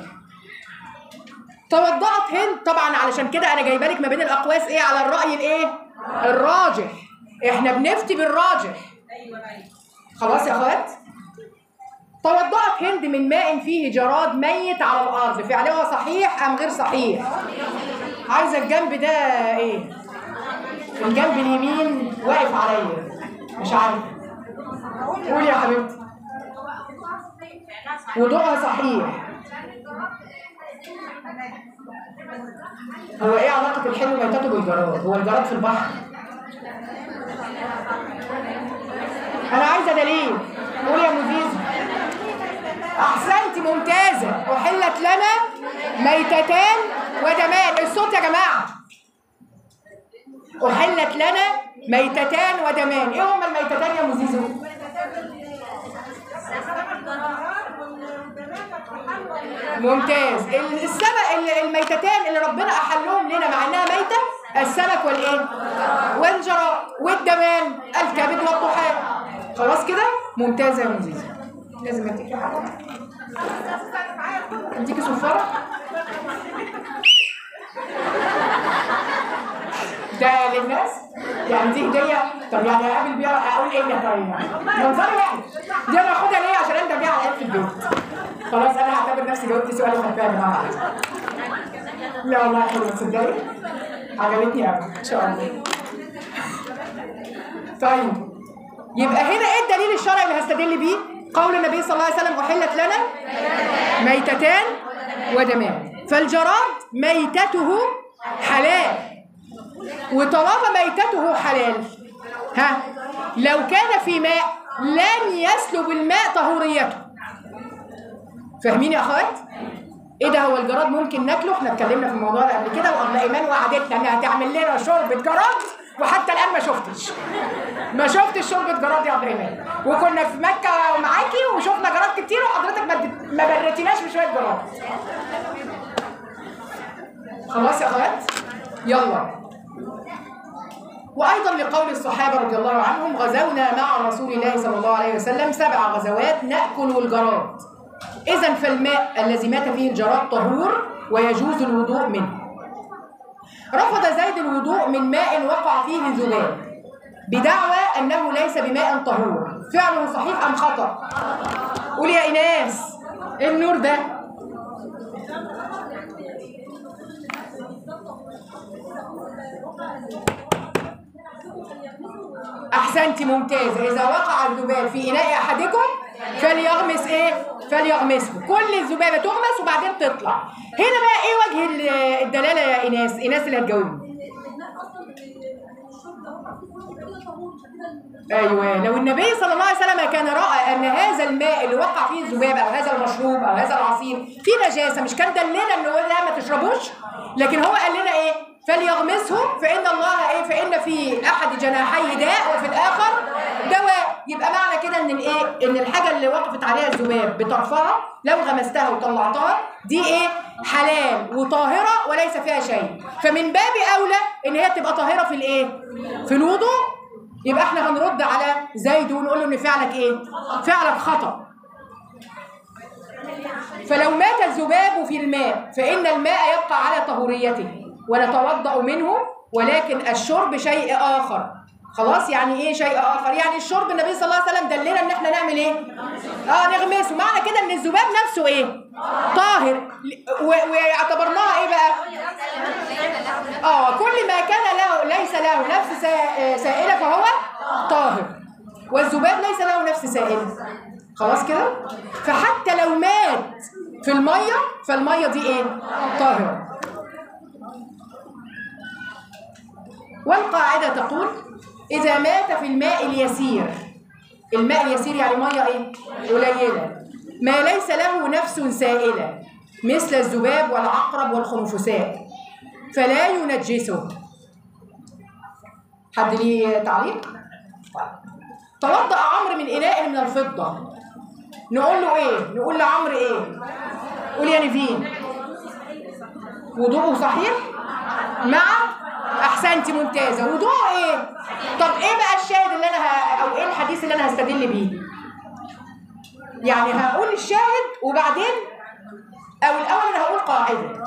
توضأت هند، طبعا علشان كده انا جايبه لك ما بين الاقواس ايه على الراي الايه؟ الراجح. احنا بنفتي بالراجح. خلاص يا اخوات؟ توضأت هند من ماء فيه جراد ميت على الارض، فعلها صحيح ام غير صحيح؟ عايزه الجنب ده ايه؟ الجنب اليمين واقف عليا مش عارف. قولي يا حبيبتي. وضوءها صحيح. هو ايه علاقه الحلو ميتته بالجراد؟ هو الجراد في البحر؟ انا عايزه دليل. قولي يا مزيزو. احسنتي، ممتازه. احلت لنا ميتتان ودمان. الصوت يا جماعه. أحلت لنا ميتتان ودمان. إيه هما الميتتان يا مزيزو؟ ممتاز. السمك الميتتان اللي ربنا أحلهم لنا مع إنها ميتة السمك والإيه؟ والجراد. والدمان الكبد والطحال. خلاص كده؟ ممتازة يا مزيزو. لازم أديكي حاجة. أديكي صفارة؟ ده للناس؟ يعني دي هدية؟ طب يعني اقابل بيها اقول ايه يا طيب؟ منظري واحد. دي انا اخدها ليه؟ عشان انت بيها على في البيت. خلاص انا هعتبر نفسي جاوبت سؤال وخدتها يا جماعه. لا والله حلوه، تصدقي؟ عجبتني قوي ان شاء الله. طيب يبقى هنا ايه الدليل الشرعي اللي هستدل بيه؟ قول النبي صلى الله عليه وسلم احلت لنا ميتتان ودمان. فالجراد ميتته حلال، وطالما ميتته حلال ها لو كان في ماء لن يسلب الماء طهوريته. فاهمين يا اخوات؟ ايه ده؟ هو الجراد ممكن ناكله؟ احنا اتكلمنا في الموضوع ده قبل كده، وقبل ايمان وعدتنا انها هتعمل لنا شوربه جراد، وحتى الان ما شفتش ما شفتش شوربه جراد يا عبد الرحمن. وكنا في مكه معاكي وشفنا جراد كتير، وحضرتك ما برتيناش بشويه جراد. خلاص يا اخوات؟ يلا. وأيضا لقول الصحابة رضي الله عنهم غزونا مع رسول الله صلى الله عليه وسلم سبع غزوات نأكل الجراد. إذن فالماء الذي مات فيه الجراد طهور ويجوز الوضوء منه. رفض زيد الوضوء من ماء وقع فيه ذباب بدعوى أنه ليس بماء طهور. فعله صحيح أم خطأ؟ قولي يا إيناس. إيه النور ده؟ احسنتي، ممتازه. اذا وقع الذباب في اناء احدكم فليغمس ايه؟ فليغمسه. كل الذبابه تغمس وبعدين تطلع. هنا بقى ايه وجه الدلاله يا ايناس؟ ايناس اللي هتجاوبني. ايوه، لو النبي صلى الله عليه وسلم كان راى ان هذا الماء اللي وقع فيه الذباب او هذا المشروب او هذا العصير فيه نجاسه، مش كان دلنا انه لا ما تشربوش؟ لكن هو قال لنا ايه؟ فليغمسه فان الله ايه؟ فان في احد جناحيه داء وفي الاخر دواء. يبقى معنى كده ان الايه؟ ان الحاجه اللي وقفت عليها الذباب بطرفها لو غمستها وطلعتها دي ايه؟ حلال وطاهره وليس فيها شيء. فمن باب اولى ان هي تبقى طاهره في الايه؟ في الوضوء. يبقى احنا هنرد على زيد ونقول له ان فعلك ايه؟ فعلك خطأ. فلو مات الذباب في الماء فإن الماء يبقى على طهوريته ونتوضأ منه، ولكن الشرب شيء آخر. خلاص؟ يعني ايه شيء آخر؟ يعني الشرب النبي صلى الله عليه وسلم دلنا ان احنا نعمل ايه؟ اه نغمسه. معنى كده ان الذباب نفسه ايه؟ طاهر. واعتبرناها ايه بقى؟ اه كل ما كان له ليس له نفس سائلة فهو طاهر، والذباب ليس له نفس سائلة. خلاص كده؟ فحتى لو مات في المية فالمية دي ايه؟ طاهرة. والقاعدة تقول إذا مات في الماء اليسير، الماء اليسير يعني مية ايه؟ قليلة، ما ليس له نفس سائلة مثل الذباب والعقرب والخنفساء فلا ينجسه. حد ليه تعليق؟ توضأ عمرو من إناء من الفضة، نقول له ايه؟ نقول لعمرو ايه؟ قول يا نيفين. وضوءه صحيح؟ مع احسنتي ممتازه. وضوءه ايه؟ طب ايه بقى الشاهد اللي انا ه... او ايه الحديث اللي انا هستدل بيه؟ يعني هقول الشاهد وبعدين او الاول انا هقول قاعده.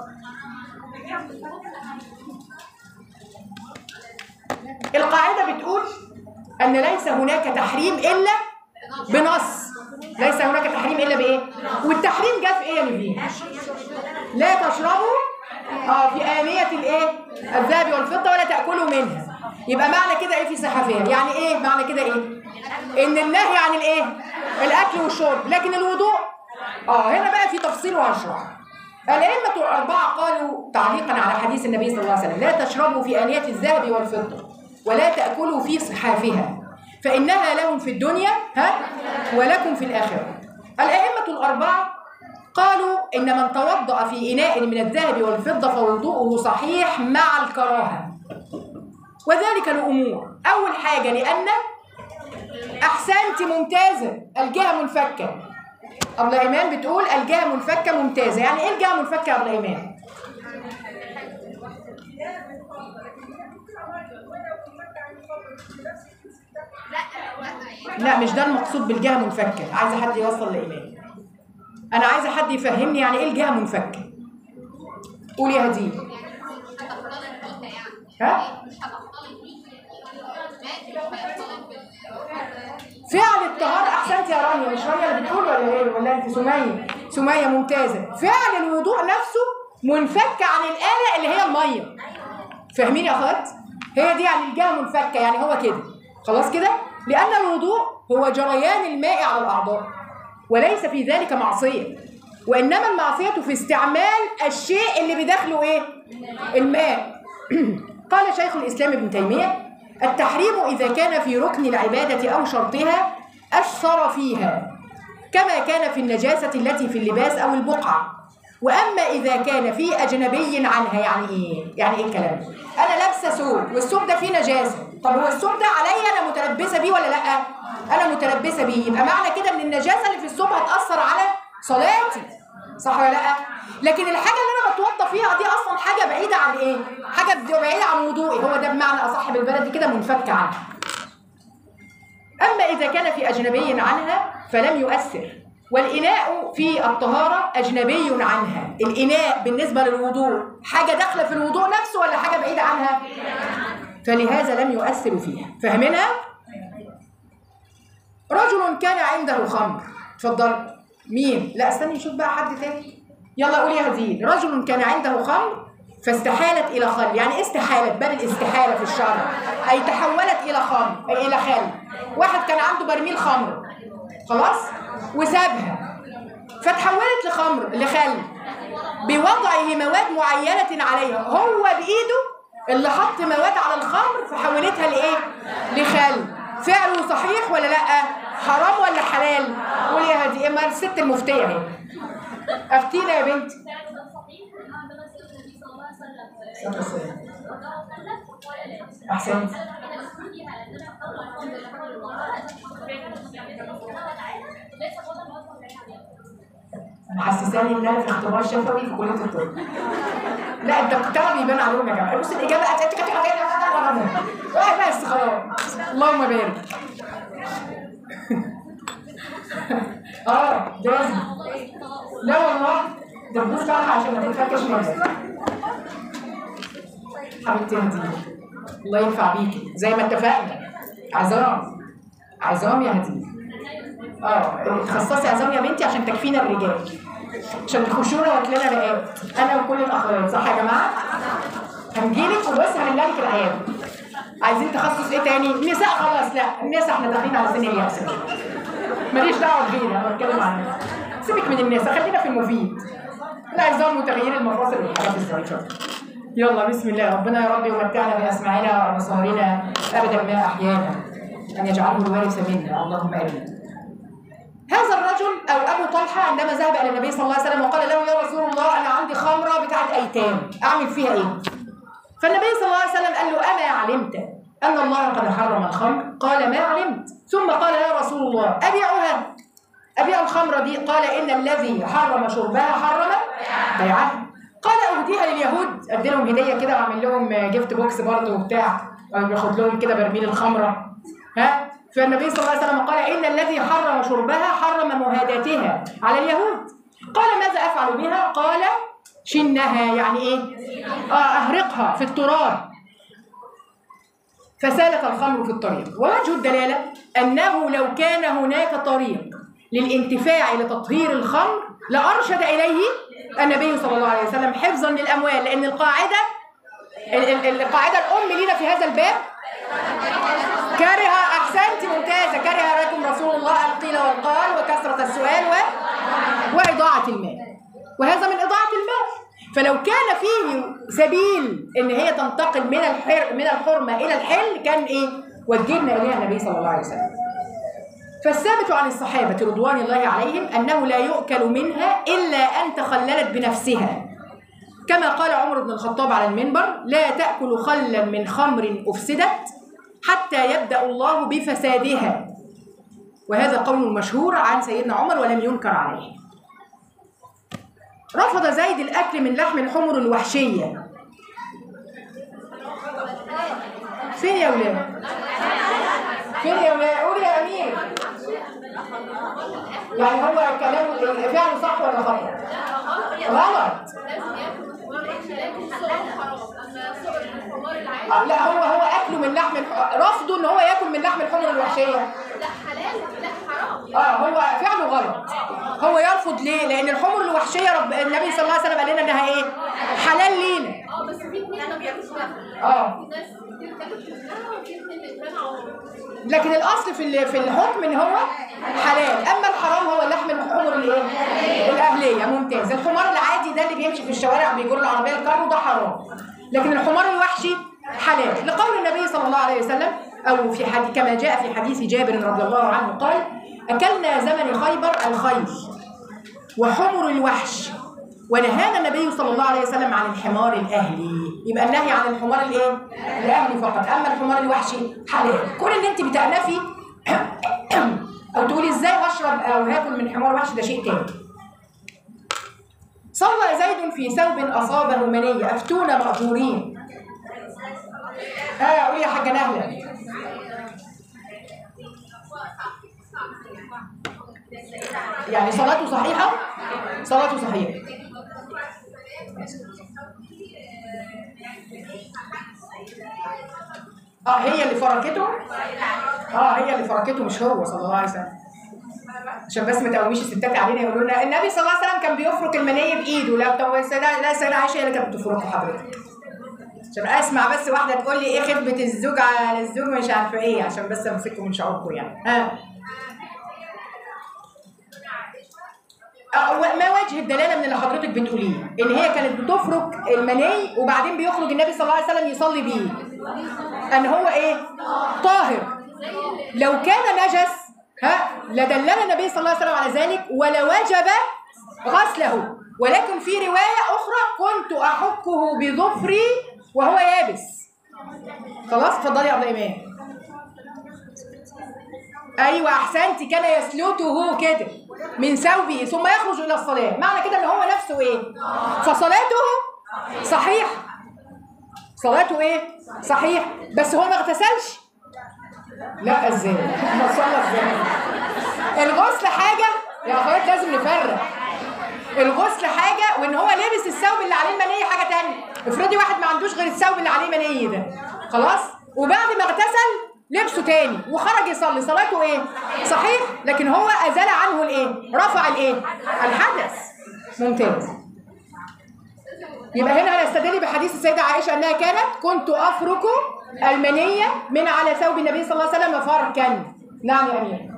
القاعده بتقول ان ليس هناك تحريم الا بنص. ليس هناك تحريم الا بايه؟ والتحريم جاء في ايه يا نبيل؟ لا تشربوا اه في آنية الايه؟ الذهب والفضة ولا تأكلوا منها. يبقى معنى كده ايه في صحفها؟ يعني ايه؟ معنى كده ايه؟ ان النهي عن الايه؟ الاكل والشرب، لكن الوضوء اه هنا بقى في تفصيل وهشرح. الأئمة الأربعة قالوا تعليقا على حديث النبي صلى الله عليه وسلم لا تشربوا في آنية الذهب والفضة ولا تأكلوا في صحافها فإنها لهم في الدنيا ها ولكم في الآخرة. الأئمة الأربعة قالوا إن من توضأ في إناء من الذهب والفضة فوضوءه صحيح مع الكراهة، وذلك لأمور. أول حاجة لأن أحسنت ممتازة الجهة منفكة. أبلة إيمان بتقول الجهة منفكة ممتازة. يعني إيه الجهة منفكة يا أبلة إيمان؟ لا مش ده المقصود بالجهة منفكة. عايزة حد يوصل لإيمان. أنا عايزة حد يفهمني يعني إيه الجهة منفكة. قولي يا هديه. ها؟ فعل الطهارة. أحسنت يا رانيا. مش رانيا اللي بتقول ولا إيه؟ ولا أنت سمية؟ سمية ممتازة. فعل الوضوء نفسه منفك عن الآلة اللي هي المية. فاهمين يا أخوات؟ هي دي يعني الجهة منفكة، يعني هو كده. خلاص كده؟ لأن الوضوء هو جريان الماء على الأعضاء وليس في ذلك معصية، وإنما المعصية في استعمال الشيء اللي بداخله إيه؟ الماء. قال شيخ الإسلام ابن تيمية التحريم إذا كان في ركن العبادة أو شرطها أثر فيها كما كان في النجاسة التي في اللباس أو البقعة. وأما إذا كان في أجنبي عنها. يعني إيه؟ يعني إيه الكلام؟ أنا لابسة ثوب والثوب ده فيه نجاسة. طب هو الثوب ده عليا أنا متلبسة بيه ولا لأ؟ أنا متلبسة بيه. يبقى معنى كده إن النجاسة اللي في الثوب هتأثر على صلاتي، صح ولا لأ؟ لكن الحاجة اللي أنا بتوضى فيها دي أصلا حاجة بعيدة عن إيه؟ حاجة بعيدة عن وضوئي. هو ده بمعنى أصح بالبلد كده منفك عنها. أما إذا كان في أجنبي عنها فلم يؤثر. والإناء في الطهارة أجنبي عنها. الإناء بالنسبة للوضوء حاجة داخلة في الوضوء نفسه ولا حاجة بعيدة عنها؟ فلهذا لم يؤثر فيها. فاهمينها؟ رجل كان عنده خمر. اتفضل. مين؟ لا استني نشوف بقى حد تاني. يلا قولي يا هديل. رجل كان عنده خمر فاستحالت إلى خل. يعني إيه استحالت؟ باب الاستحالة في الشرع أي تحولت إلى خمر أي إلى خل. واحد كان عنده برميل خمر خلاص وسابها فتحولت لخمر لخل بوضعه مواد معينة عليها. هو بإيده اللي حط مواد على الخمر فحولتها لإيه؟ لخل. فعله صحيح ولا لأ؟ حرام ولا حلال؟ قولي يا هدي. إيه ما الست المفتية اهي. أفتينا يا بنتي. أحسنت. محسساني ان انا في اختبار شفوي في كليه الطب. لا الدكتوره بيبان عليهم يا جماعه. بص الاجابه واحد بس خلاص. اللهم بارك. اه لازم دبوس طرحه عشان ما تتفكش منك. حبيبتي هديه الله ينفع بيكي زي ما اتفقنا. عظام عظام يا هديه. اه خصصي عظام يا بنتي عشان تكفينا الرجال، عشان الخشونه واكلنا رقاب انا وكل الاخوات. صح يا جماعه؟ هنجيلك وبس هنملى لك العياده. عايزين تخصص ايه تاني؟ النساء خلاص. لا النساء احنا داخلين على سن اليأس. ماليش دعوه بينا، انا بتكلم عن سيبك من النساء، خلينا في المفيد. العظام وتغيير المفاصل والحاجات الزيطه. يلا بسم الله. ربنا يا رب يمتعنا باسماعنا وابصارنا ابدا ما احيانا، ان يجعله الوارث منا، اللهم امين. هذا الرجل او ابو طلحه عندما ذهب الى النبي صلى الله عليه وسلم وقال له يا رسول الله انا عندي خمره بتاعت ايتام اعمل فيها ايه؟ فالنبي صلى الله عليه وسلم قال له اما علمت ان الله قد حرم الخمر؟ قال ما علمت. ثم قال يا رسول الله ابيعها؟ ابيع الخمره دي؟ قال ان الذي حرم شربها حرم بيعها. قال اهديها لليهود، ادي لهم هديه كده واعمل لهم جيفت بوكس برضه وبتاع، باخد لهم كده برميل الخمره. ها؟ فالنبي صلى الله عليه وسلم قال ان الذي حرم شربها حرم مهاداتها على اليهود. قال ماذا افعل بها؟ قال شنها، يعني ايه؟ اه اهرقها في التراب. فسالت الخمر في الطريق. ووجه الدلاله انه لو كان هناك طريق للانتفاع لتطهير الخمر لارشد اليه النبي صلى الله عليه وسلم حفظا للاموال، لان القاعده القاعده الام لنا في هذا الباب كره. احسنتي ممتازه. كره لكم رسول الله القيل والقال وكثره السؤال و... واضاعه المال، وهذا من اضاعه المال. فلو كان فيه سبيل ان هي تنتقل من الحر من الحرمه الى الحل كان ايه؟ وجهنا اليها النبي صلى الله عليه وسلم. فالثابت عن الصحابه رضوان الله عليهم انه لا يؤكل منها الا ان تخللت بنفسها، كما قال عمر بن الخطاب على المنبر لا تأكل خلا من خمر أفسدت حتى يبدأ الله بفسادها. وهذا قول مشهور عن سيدنا عمر ولم ينكر عليه. رفض زيد الأكل من لحم الحمر الوحشية. فين يا ولاد؟ فين يا ولاد؟ قول يا أمير. يعني هو كلامه فعله صح ولا غلط؟ غلط. لا هو هو اكله من لحم رفضه ان هو ياكل من لحم الحمر الوحشيه. لا حلال لا حرام. اه هو فعله غلط. هو يرفض ليه؟ لان الحمر الوحشيه رب النبي صلى الله عليه وسلم قال لنا انها ايه؟ حلال لينا. اه بس في اتنين ما بياكلوش اه في ناس كتير كانت منها وفي اتنين بيتمنعوا. لكن الاصل في في الحكم ان هو حلال. اما الحرام هو لحم الحمر الايه؟ الاهليه. ممتاز. الحمار العادي ده اللي بيمشي في الشوارع بيجر العربيه الكارو ده حرام، لكن الحمار الوحشي حلال، لقول النبي صلى الله عليه وسلم او في حديث كما جاء في حديث جابر رضي الله عنه قال اكلنا زمن خيبر الخيل وحمر الوحش ونهانا النبي صلى الله عليه وسلم عن الحمار الاهلي. يبقى النهي عن الحمار الايه؟ الاهلي فقط. اما الحمار الوحشي حلال. كون ان انت بتأنفي او تقولي ازاي هشرب او هاكل من حمار وحش ده شيء تاني. صلى زيد في ثوب اصابه منيه افتونا مأجورين. اه قولي يا حاجه نهله. يعني صلاته صحيحه؟ صلاته صحيحه. اه هي اللي فركته؟ اه هي اللي فركته مش هو صلى الله عليه وسلم. عشان بس ما تقوميش الستات علينا يقولوا لنا النبي صلى الله عليه وسلم كان بيفرك المنيه بايده. لا طب لا سيدة عائشه هي اللي كانت بتفركه حضرتك. عشان اسمع بس واحده تقول لي ايه خدمه الزوج على الزوج مش عارفه ايه، عشان بس امسككم من شعوركم يعني. ها آه. ما وجه الدلاله من اللي حضرتك بتقوليه؟ ان هي كانت بتفرك المني وبعدين بيخرج النبي صلى الله عليه وسلم يصلي بيه. ان هو ايه؟ طاهر. لو كان نجس ها لدلنا النبي صلى الله عليه وسلم على ذلك ولوجب غسله، ولكن في روايه اخرى كنت احكه بظفري وهو يابس. خلاص اتفضلي يا ابو ايمان. ايوه احسنتي. كان يسلته كده من ثوبه ثم يخرج الى الصلاه. معنى كده ان هو نفسه ايه؟ فصلاته صحيح. صلاته ايه؟ صحيح. بس هو ما اغتسلش. لا ازاي؟ ما صلى ازاي؟ الغسل حاجه يا اخوات لازم نفرق. الغسل حاجه وان هو لابس الثوب اللي عليه المنيه حاجه ثانيه. افرضي واحد ما عندوش غير الثوب اللي عليه منيه ده خلاص، وبعد ما اغتسل لبسه تاني وخرج يصلي، صلاته ايه؟ صحيح، لكن هو ازال عنه الايه؟ رفع الايه؟ الحدث. ممتاز. يبقى هنا هنستدل بحديث السيده عائشه انها كانت كنت افرك المنيه من على ثوب النبي صلى الله عليه وسلم فركا. نعم يا امير.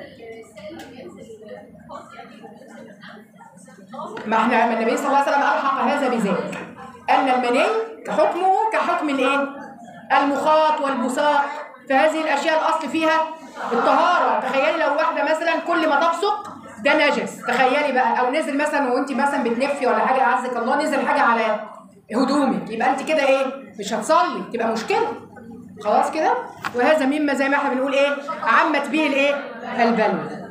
ما احنا من النبي صلى الله عليه وسلم الحق هذا بذلك ان المني حكمه كحكم الايه؟ المخاط والبصاق، فهذه الاشياء الاصل فيها الطهاره. تخيلي لو واحده مثلا كل ما تبصق ده نجس، تخيلي بقى، او نزل مثلا وانت مثلا بتلفي ولا حاجه اعزك الله نزل حاجه على هدومك، يبقى انت كده ايه؟ مش هتصلي، تبقى مشكله. خلاص كده؟ وهذا مما زي ما احنا بنقول ايه؟ عمت به الايه؟ البلوى.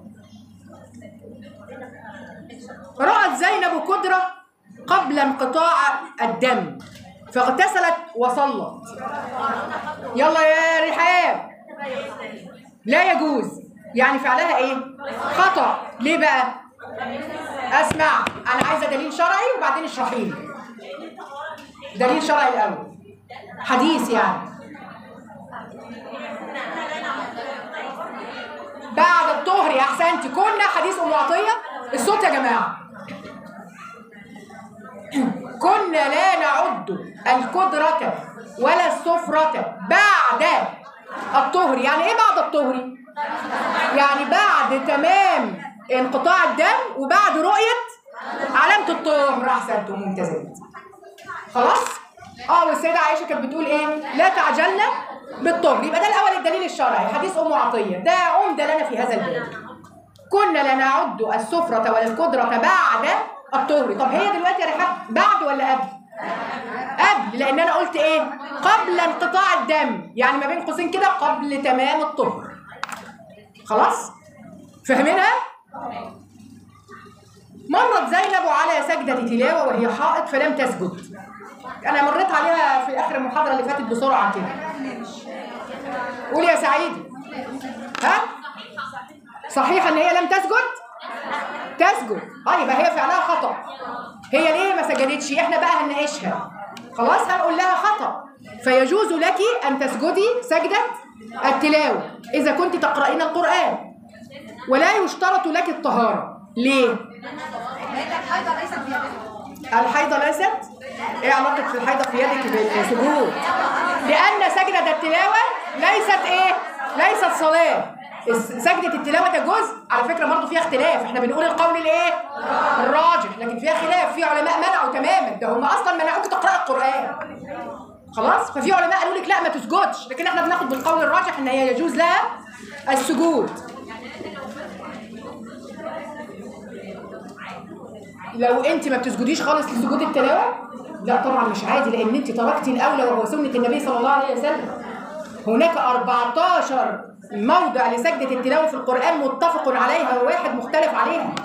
رأت زينب قدرة قبل انقطاع الدم فاغتسلت وصلت. يلا يا رحاب. لا يجوز، يعني فعلها ايه؟ خطأ. ليه بقى؟ اسمع، انا عايزه دليل شرعي وبعدين اشرحي لي. دليل شرعي الاول، حديث يعني. بعد الطهر، احسنتي، كنا حديث ام عطيه. الصوت يا جماعه. كنا لا نعد القدرة ولا السفرة بعد الطهر. يعني ايه بعد الطهر؟ يعني بعد تمام انقطاع الدم وبعد رؤية علامة الطهر. احسنتم، ممتازين. خلاص؟ اه والسيدة عائشة كانت بتقول ايه؟ لا تعجلنا بالطهر. يبقى ده الاول الدليل الشرعي، حديث ام عطية، ده عمدة لنا في هذا الباب. كنا لا نعد السفرة ولا القدرة بعد الطهر. طب هي دلوقتي يا رحاب بعد ولا قبل؟ قبل، لان انا قلت ايه؟ قبل انقطاع الدم، يعني ما بين قوسين كده قبل تمام الطهر. خلاص؟ فاهمينها؟ مرت زينب على سجدة تلاوة وهي حائض فلم تسجد. انا مريت عليها في اخر المحاضرة اللي فاتت بسرعة كده. قولي يا سعيد. ها؟ صحيح ان هي لم تسجد؟ تسجد. اه يبقى هي فعلها خطأ. هي ليه ما سجدتش؟ احنا بقى هنناقشها. خلاص هنقول لها خطأ. فيجوز لك ان تسجدي سجدة التلاوة اذا كنت تقرأين القرآن، ولا يشترط لك الطهارة. ليه؟ الحيضة ليست؟ ايه علاقة الحيضة في يدك بالسجود؟ لأن سجدة التلاوة ليست ايه؟ ليست صلاة. سجدة التلاوة ده جزء، على فكرة برضه فيها اختلاف، احنا بنقول القول الايه؟ الراجح، لكن فيها خلاف، في علماء منعوا تماما، ده هم اصلا منعوك تقرأ القرآن. خلاص؟ ففي علماء قالوا لك لا ما تسجدش، لكن احنا بناخد بالقول الراجح ان هي يجوز لها السجود. لو انت ما بتسجديش خالص لسجود التلاوة، لا طبعا مش عادي، لان انت تركتي الاولى وهو سنة النبي صلى الله عليه وسلم. هناك أربعتاشر موضع لسجدة التلاوة في القرآن متفق عليها وواحد مختلف عليها.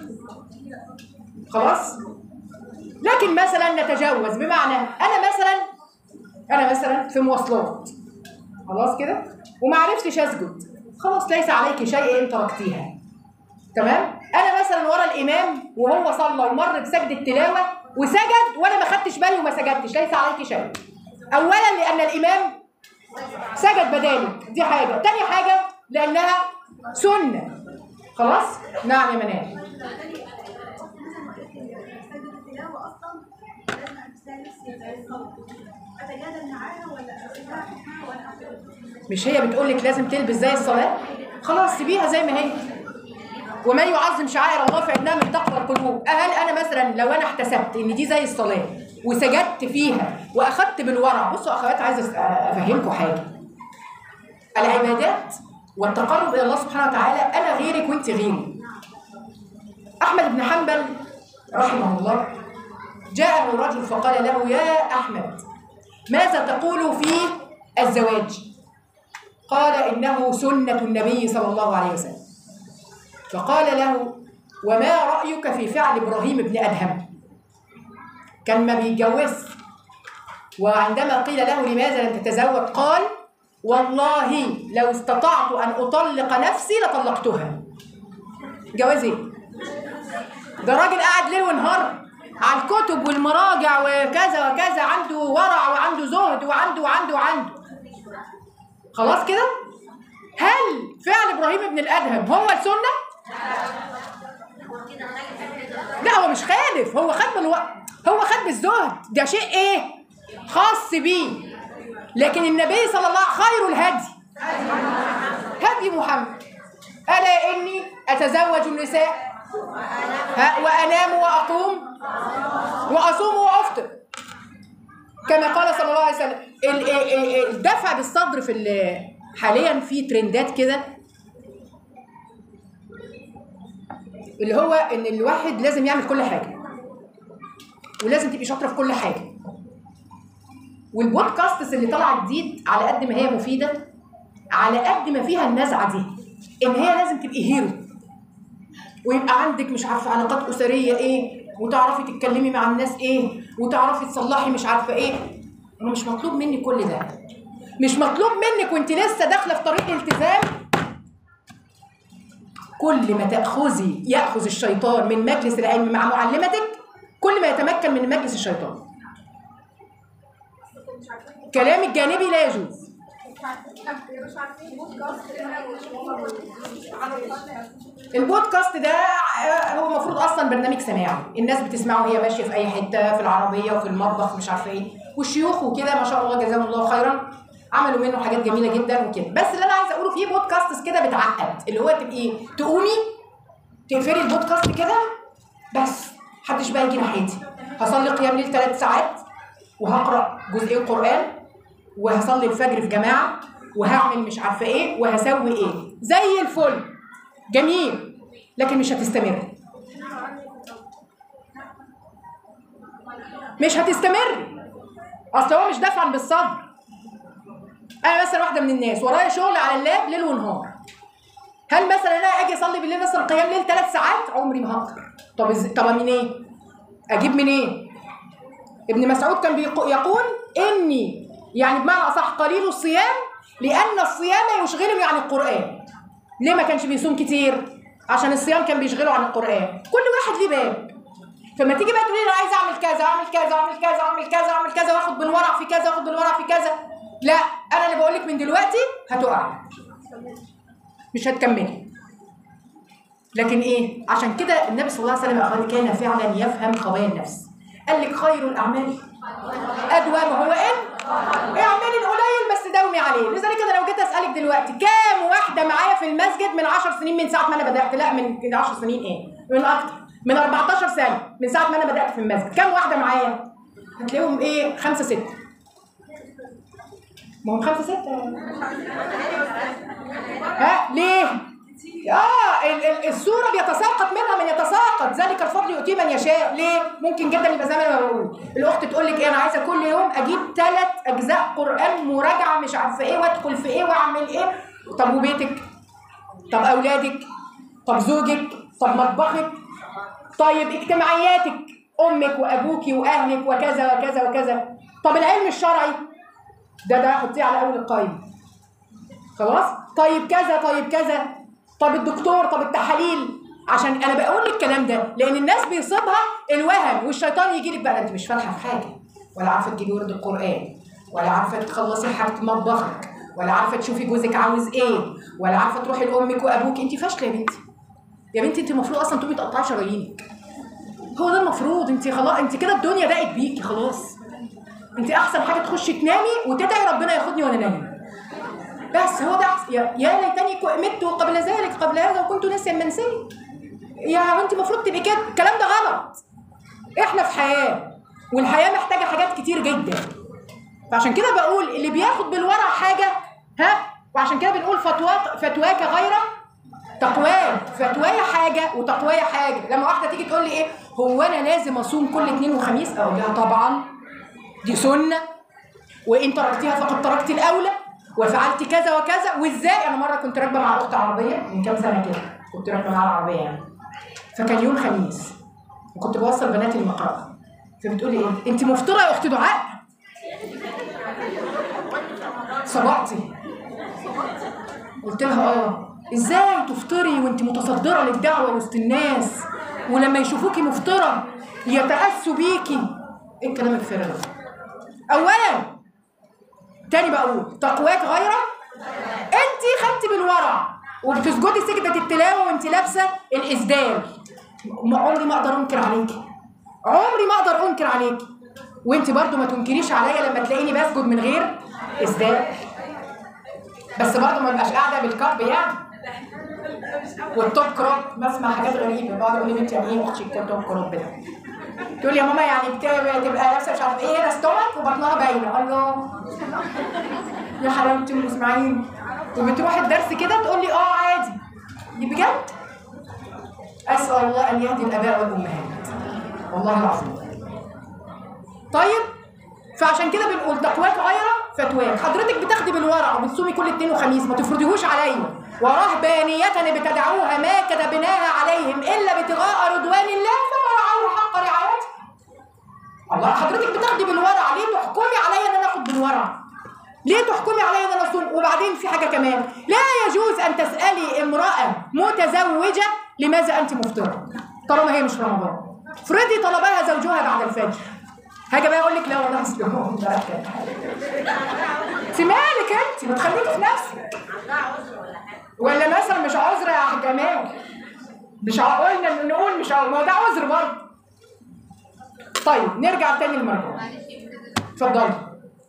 خلاص؟ لكن مثلا نتجاوز، بمعنى أنا مثلا أنا مثلا في مواصلات، خلاص كده؟ وما عرفتش أسجد، خلاص ليس عليك شيء إن تركتيها. تمام؟ أنا مثلا ورا الإمام وهو صلى ومر بسجدة تلاوة وسجد وأنا ما خدتش بالي وما سجدتش، ليس عليك شيء. أولا لأن الإمام سجد بدالك، دي حاجة. تاني حاجة لأنها سنة. خلاص؟ نعم يا منال. مش هي بتقولك لازم تلبس زي الصلاة؟ خلاص سيبيها زي ما هي. ومن يعظم شعائر الله فإنها من تقوى القلوب. هل أنا مثلا لو أنا احتسبت إن دي زي الصلاة وسجدت فيها وأخدت بالورع، بصوا أخوات عايزة أفهمكم حاجة. العبادات والتقرب إلى الله سبحانه وتعالى أنا غيرك وأنت غيري. أحمد بن حنبل رحمه الله جاءه رجل فقال له يا أحمد ماذا تقول في الزواج؟ قال إنه سنة النبي صلى الله عليه وسلم. فقال له وما رأيك في فعل إبراهيم بن أدهم؟ كان ما بيتجوز، وعندما قيل له لماذا لم تتزوج قال والله لو استطعت أن أطلق نفسي لطلقتها. جواز ايه؟ ده راجل قاعد ليل ونهار على الكتب والمراجع وكذا وكذا، عنده ورع وعنده زهد وعنده وعنده وعنده. خلاص كده؟ هل فعل ابراهيم بن الادهم هو السنه؟ لا هو مش خالف، هو خد بالو... هو خد بالزهد، ده شيء ايه؟ خاص بيه. لكن النبي صلى الله عليه وسلم خير الهدي هدي محمد. الا اني اتزوج النساء وانام واقوم واصوم وافطر كما قال صلى الله عليه وسلم. الدفع بالصدر في حاليا في ترندات كده، اللي هو ان الواحد لازم يعمل كل حاجه ولازم تبقي شاطره في كل حاجه. والبودكاستس اللي طالعه جديد على قد ما هي مفيده على قد ما فيها النزعه دي ان هي لازم تبقي هيرو ويبقى عندك مش عارفه علاقات اسريه ايه وتعرفي تتكلمي مع الناس ايه وتعرفي تصلحي مش عارفه ايه. انا مش مطلوب مني كل ده، مش مطلوب منك وانت لسه داخله في طريق الالتزام. كل ما تاخذي ياخذ الشيطان من مجلس العلم مع معلمتك كل ما يتمكن من مجلس الشيطان. كلام الجانبي لا يجوز. البودكاست ده هو المفروض اصلا برنامج سماعي، الناس بتسمعه وهي ماشيه في اي حته، في العربيه وفي المطبخ مش عارفه ايه، والشيوخ وكده ما شاء الله جزاهم الله خيرا عملوا منه حاجات جميله جدا وكده. بس اللي انا عايزه اقوله فيه بودكاست كده بتعقد، اللي هو تبقي تقومي تقفلي البودكاست كده بس محدش بقى يجي ناحيتي، هصلي قيام ليل ثلاث ساعات وهقرا جزئين قران وهصلي الفجر في جماعه وهعمل مش عارفه ايه وهسوي ايه، زي الفل جميل، لكن مش هتستمر. مش هتستمر اصل هو مش دفعا بالصبر. انا مثلا واحده من الناس ورايا شغل على اللاب ليل ونهار، هل مثلا انا اجي اصلي بالليل مثلا قيام ليل ثلاث ساعات؟ عمري ما هقدر. طب إز... طب منين؟ إيه؟ اجيب منين؟ إيه؟ ابن مسعود كان يقول اني يعني بمعنى اصح قليل الصيام لان الصيام يشغلني عن القران. ليه ما كانش بيصوم كتير؟ عشان الصيام كان بيشغله عن القران. كل واحد ليه باب. فما تيجي بقى تقولي انا عايزه اعمل كذا اعمل كذا اعمل كذا اعمل كذا اعمل كذا واخد بالورع في كذا واخد بالورع في كذا، لا انا اللي بقول لك من دلوقتي هتقعي مش هتكملي. لكن ايه؟ عشان كده النبي صلى الله عليه وسلم كان فعلا يفهم خبايا النفس. قال لك خير الاعمال ادومه، هو ان اعملي القليل بس داومي عليه. لذلك انا لو جيت اسالك دلوقتي كام واحده معايا في المسجد من عشر سنين من ساعه ما انا بدات، لا من عشر سنين ايه؟ من اكتر، من أربعتاشر سنه من ساعه ما انا بدات في المسجد، كام واحده معايا؟ هتلاقيهم ايه؟ خمسه سته. ما هم خمسه سته. ها ليه؟ اه الصوره بيتساقط منها من يتساقط، ذلك الفضل يؤتيه من يشاء. ليه؟ ممكن جدا يبقى زي ما انا بقول الاخت تقول لك ايه انا عايزه كل يوم اجيب ثلاث اجزاء قران مراجعه مش عارفه ايه وادخل في ايه واعمل ايه. طب وبيتك؟ طب اولادك؟ طب زوجك؟ طب مطبخك؟ طيب اجتماعياتك، امك وابوك واهلك وكذا وكذا وكذا. طب العلم الشرعي ده ده حطيه على اول القائمه. خلاص؟ طيب كذا طيب كذا. طب الدكتور، طب التحاليل. عشان انا بقول لك الكلام ده لان الناس بيصيبها الوهم والشيطان يجي لك بقى انت مش فالحه في حاجه، ولا عارفه تجيبي ورد القران، ولا عارفه تخلصي حاجه مطبخك، ولا عارفه تشوفي جوزك عاوز ايه، ولا عارفه تروحي لامك وابوك. انت فاشله يا بنتي. يا بنتي انت المفروض اصلا تقومي تقطعي شرايينك. هو ده المفروض. انت خلاص انت كده الدنيا ضاقت بيكي خلاص. انت احسن حاجه تخشي تنامي وتدعي ربنا ياخدني وانا نايمه. بس هو ده يا, يا ليتني مت قبل ذلك قبل هذا وكنت ناسيا منسيا. يا انت المفروض تبقي كده. الكلام ده غلط. احنا في حياه والحياه محتاجه حاجات كتير جدا. فعشان كده بقول اللي بياخد بالورع حاجه ها، وعشان كده بنقول فتواك فتواك غير تقواك. فتوايا حاجه وتقوايا حاجه. لما واحده تيجي تقول لي ايه هو انا لازم اصوم كل اثنين وخميس، اقول لها طبعا دي سنه وان تركتيها فقد تركت الاولى وفعلت كذا وكذا. وازاي؟ انا مره كنت راكبه مع اخت عربيه من كام سنه كده، كنت راكبه معاها العربيه يعني، فكان يوم خميس وكنت بوصل بناتي المقرأة، فبتقولي ايه انت مفطره يا اخت دعاء؟ صبعتي. قلت لها اه ازاي تفطري وانت متصدره للدعوه وسط الناس ولما يشوفوكي مفطرة يتأسوا بيكي. ايه الكلام الفارغ ده؟ اولا تاني بقول تقواك غيره. انت خدتي بالورع وبتسجدي سجدة التلاوة وانت لابسة الإسدال، عمري ما اقدر انكر عليكي، عمري ما اقدر انكر عليكي. وانت برضو ما تنكريش عليا لما تلاقيني بسجد من غير إسدال، بس برضو ما بقاش قاعدة بالكب يعني والتوب كروب. بسمع حاجات غريبة، بقعد اقول لبنتي يعني ايه اختي التوب كروب ده؟ تقول يا ماما يعني تبقى لابسه مش عارف ايه هنا ستومك وبطنها باينه. الله يا حلاوتي ام اسماعيل. وبتروح الدرس كده تقول لي اه عادي. دي بجد. اسال الله ان يهدي الاباء والامهات والله العظيم. طيب فعشان كده بنقول تقواك غيره فتواك. حضرتك بتاخدي بالورع وبتصومي كل اثنين وخميس، ما تفرضيهوش عليا. ورهبانية ابتدعوها ما كتبناها عليهم الا ابتغاء رضوان الله فما رعوه حق رعايته. الله، حضرتك بتاخدي بالورع، ليه تحكمي عليا ان انا اخد بالورع؟ ليه تحكمي عليا ان انا اصوم؟ وبعدين في حاجه كمان، لا يجوز ان تسالي امراه متزوجه لماذا انت مفطره طالما هي مش رمضان. افرضي طلبها زوجها بعد الفجر، هاجي بقى اقول لك لا والله اصل هو انت مالك انت؟ بتخليكي في نفسك. ولا مثلا مش عذر يا جمال، مش قلنا نقول مش عذر، ما ده عذر برضه. طيب نرجع تاني للمرجوع. اتفضلي.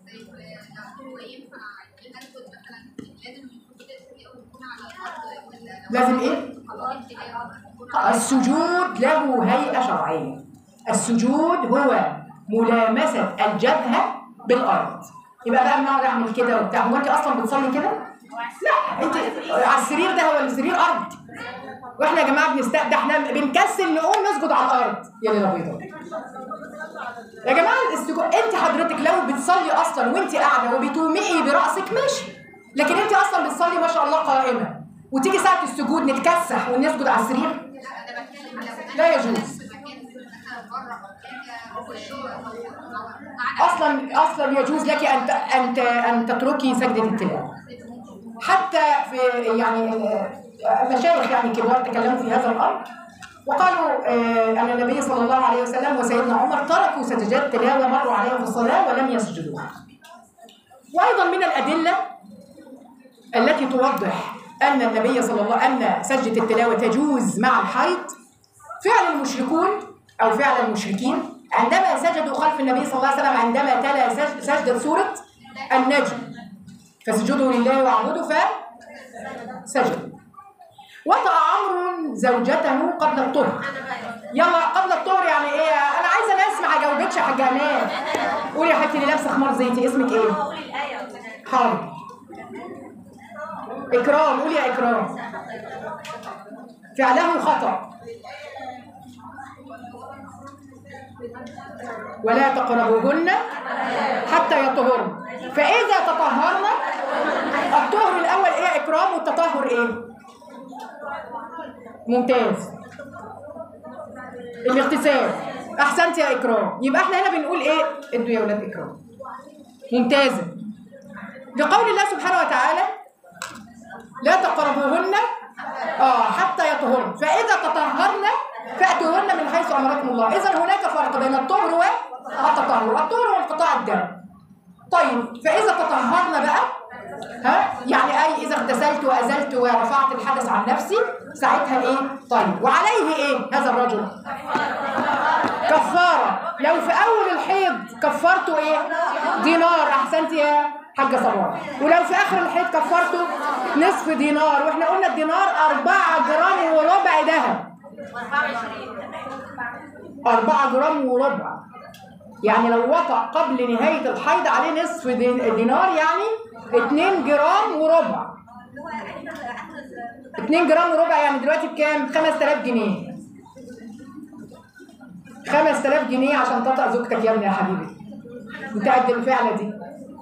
لازم ايه؟ السجود له هيئة شرعية. السجود هو ملامسة الجبهة بالأرض. يبقى بقى بنقعد اعمل كده وبتاع، هو انت اصلا بتصلي كده؟ لا، انت على السرير ده، هو السرير ارض. واحنا يا جماعه بنستقبل، احنا بنكسل نقوم نسجد على الارض. يا ليله بيضاء يا جماعه. السجود انت حضرتك لو بتصلي اصلا وانت قاعده وبتومئي براسك ماشي، لكن انت اصلا بتصلي ما شاء الله قائمه وتيجي ساعه السجود نتكسح ونسجد على السرير، لا يجوز. اصلا اصلا يجوز لك ان ان ان تتركي سجده التلاوه. حتى في يعني مشايخ يعني كبار تكلموا في هذا الامر وقالوا ان النبي صلى الله عليه وسلم وسيدنا عمر تركوا سجدات التلاوه، مروا عليها في الصلاه ولم يسجدوها. وايضا من الادله التي توضح ان النبي صلى الله ان سجده التلاوه تجوز مع الحيض فعل المشركون او فعل المشركين عندما سجدوا خلف النبي صلى الله عليه وسلم عندما تلا سجدة سورة النجم، فسجدوا لله واعبدوا فسجدوا. وطأ عمرو زوجته قبل الطهر. يلا قبل الطهر يعني ايه؟ انا عايزه ناس ما جاوبتش يا حاجه امان. قولي يا حبيبتي اللي لابسه خمار زيتي اسمك ايه؟ حاضر. اكرام، قولي يا اكرام. فعله خطأ. ولا تقربوهن حتى يطهرن، فإذا تطهرن. الطهر الأول إيه يا إكرام والتطهر إيه؟ ممتاز. الاغتسال. أحسنت يا إكرام. يبقى إحنا هنا بنقول إيه؟ ادوا يا ولاد إكرام. ممتازة. لقول الله سبحانه وتعالى لا تقربوهن آه حتى يطهرن، فإذا تطهرن فأتوهن من حيث أمركم الله. إذا هناك فرق بين الطهر والتطهر. الطهر هو انقطاع الدم. طيب فإذا تطهرن بقى، ها يعني أي إذا اغتسلت وأزلت ورفعت الحدث عن نفسي ساعتها إيه؟ طيب وعليه إيه هذا الرجل؟ كفارة. لو في أول الحيض كفرته إيه؟ دينار. أحسنت يا حاجة صباح. ولو في آخر الحيض كفرته نصف دينار. وإحنا قلنا الدينار أربعة جرام وربع ذهب. أربعة جرام وربع، يعني لو وطأ قبل نهاية الحيض عليه نصف دينار يعني اتنين جرام وربع. اتنين جرام وربع يعني دلوقتي بكام؟ خمس تلاف جنيه. خمس تلاف جنيه عشان تطأ زوجتك يا ابني يا حبيبي. انت قد الفعلة دي.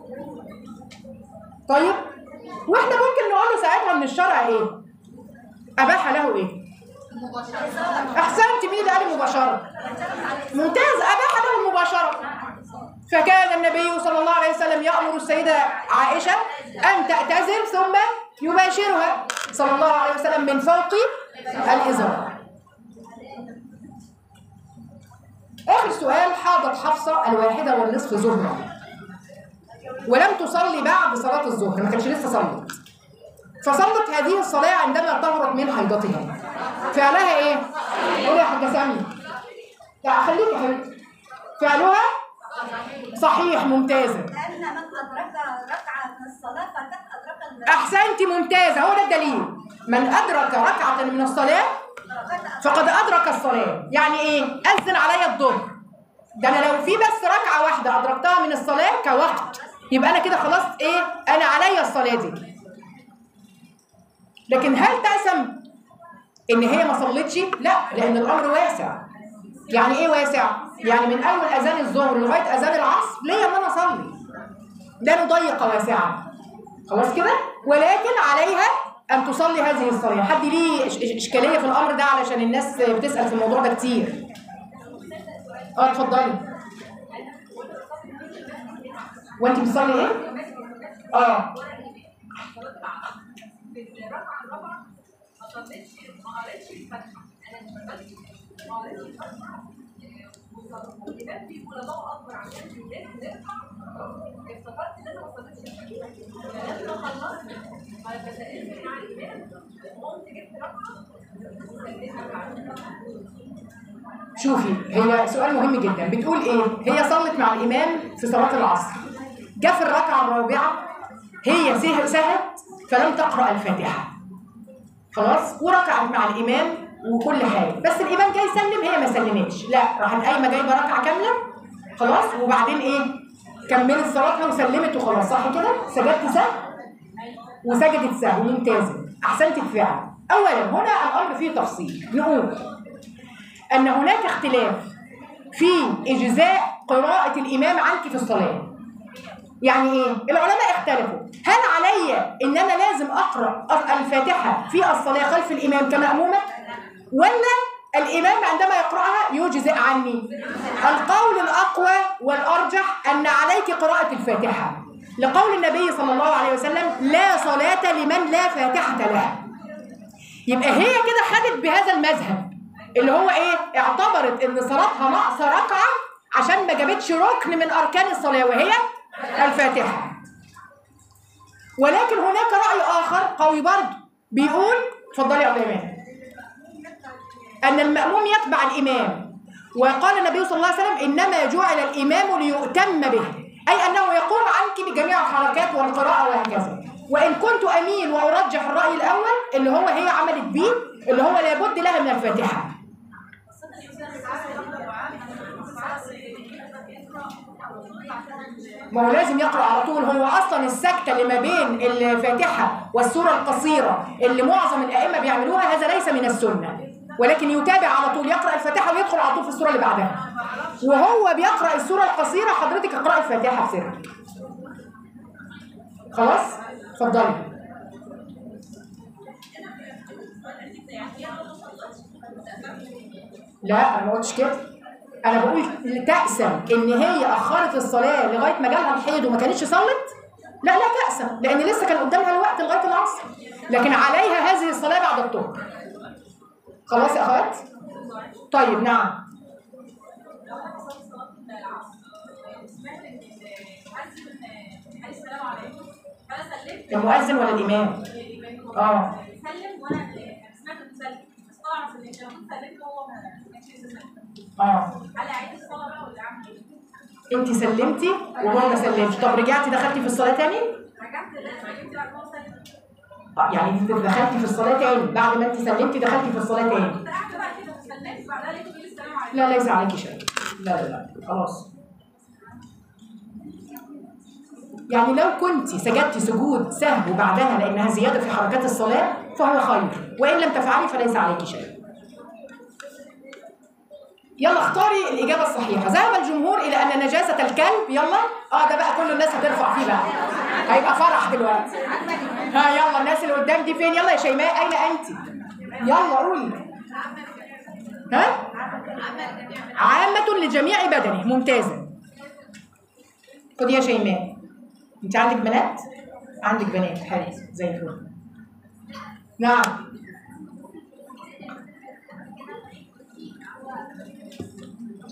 طيب واحنا ممكن نقول له ساعتها من الشرع ايه؟ أباح له ايه؟ أحسنت. مين اللي قال مباشرة؟ ممتاز. أباح له المباشرة. فكان النبي صلى الله عليه وسلم يأمر السيدة عائشة أن تعتزل ثم يباشرها صلى الله عليه وسلم من فوق الإزار. آخر سؤال: حاضت حفصة الواحدة والنصف ظهرا ولم تصلي بعد صلاة الظهر، ما كانش لسه صلت، فصلت هذه الصلاة عندما طهرت من حيضتها، فعلها ايه؟ قولي يا حاجة سامية. لا خليكي يا حبيبتي. فعلها صحيح، ممتازة. لأن من أدرك ركعة من الصلاة فقد أدرك أحسنتي، ممتازة، هو ده الدليل. من أدرك ركعة من الصلاة فقد أدرك الصلاة. يعني إيه؟ أذن علي الظهر، ده أنا لو في بس ركعة واحدة أدركتها من الصلاة كوقت يبقى أنا كده خلاص إيه؟ أنا علي الصلاة دي. لكن هل تأثم إن هي ما صلتش؟ لا، لأن الأمر واسع. يعني إيه واسع؟ يعني من أول أذان الظهر لغاية أذان العصر ليا إن أنا أصلي، لا نضيق واسعة، خلاص كده؟ ولكن عليها أن تصلي هذه الصلاة. حد ليه إشكالية في الأمر ده علشان الناس بتسأل في الموضوع ده كتير؟ اه اتفضلي. وأنت بتصلي إيه؟ اه شوفي، هي سؤال مهم جدا. بتقول ايه؟ هي صلت مع الامام في صلاه العصر، جه في الركعه الرابعه هي سهت فلم تقرا الفاتحه، خلاص، وركعت مع الامام وكل حاجه، بس الامام جاي يسلم هي ما سلمتش، لا، راحت قايمه جايبه ركعه كامله، خلاص، وبعدين ايه؟ كملت صلاتها وسلمت وخلاص، صح كده؟ سجدت سهو وسجدت سهو، ممتازه، احسنت الفعل. اولا هنا الامر فيه تفصيل، نقول ان هناك اختلاف في اجزاء قراءه الامام عنك في الصلاه. يعني ايه؟ العلماء اختلفوا، هل علي ان انا لازم اقرا الفاتحه في الصلاه خلف الامام كمامومه، ولا الامام عندما يقراها يجزئ عني؟ القول الاقوى والارجح ان عليك قراءه الفاتحه، لقول النبي صلى الله عليه وسلم: لا صلاه لمن لا فاتحه له. يبقى هي كده خدت بهذا المذهب اللي هو ايه؟ اعتبرت ان صلاتها ناقصه ركعه عشان ما جابتش ركن من اركان الصلاه وهي الفاتحه. ولكن هناك راي اخر قوي برضه بيقول، اتفضلي يا ايمان، ان الماموم يتبع الامام، وقال النبي صلى الله عليه وسلم: انما جعل الامام ليؤتم به، اي انه يقوم عنك بجميع الحركات والقراءه وهكذا. وان كنت اميل وارجح الراي الاول اللي هو هي عملت بيه، اللي هو لابد لها من الفاتحه. ما هو لازم يقرأ على طول، هو أصلا السكتة اللي ما بين الفاتحة والسورة القصيرة اللي معظم الأئمة بيعملوها هذا ليس من السنة، ولكن يتابع على طول، يقرأ الفاتحة ويدخل على طول في السورة اللي بعدها، وهو بيقرأ السورة القصيرة حضرتك اقرأي الفاتحة بسرك. خلاص؟ اتفضلي. لا أنا ما قلتش كده، أنا بقول تأسم إن هي أخرت الصلاة لغاية ما جالها الحيض وما كانتش صلت؟ لا لا تأسم، لأن لسه كان قدامها الوقت لغاية العصر، لكن عليها هذه الصلاة بعد الظهر. خلاص يا أخوات؟ طيب نعم. المؤذن ولا الإمام؟ آه. سلم وأنا سمعت المسلم، بس طبعا في الإمام سلمت وهو ما كانش يسلم. اه على عيد الصلاه بقى ولا عامل ايه؟ انت سلمتي وهو ما سلمش، طب رجعتي دخلتي في الصلاه تاني؟ رجعت سلمت بعد ما سلمت. اه يعني انت دخلتي في الصلاه تاني بعد ما انت سلمتي، دخلتي في الصلاه تاني. كنت قاعده بقى كده سلمت بعدها لقيته بيقول السلام عليكم. لا ليس عليكي شيء، لا لا لا خلاص. يعني لو كنت سجدتي سجود سهو بعدها لانها زياده في حركات الصلاه فهو خير، وان لم تفعلي فليس عليكي شيء. يلا اختاري الإجابة الصحيحة. ذهب الجمهور إلى أن نجاسة الكلب، يلا اه ده بقى كل الناس هترفع فيه بقى، هيبقى فرح دلوقتي. ها يلا الناس اللي قدام دي فين؟ يلا يا شيماء أين أنت؟ يلا قولي. ها؟ عامة لجميع بدنه، ممتازة. خدي يا شيماء. أنت عندك بنات؟ عندك بنات، حلو زي الفل. نعم.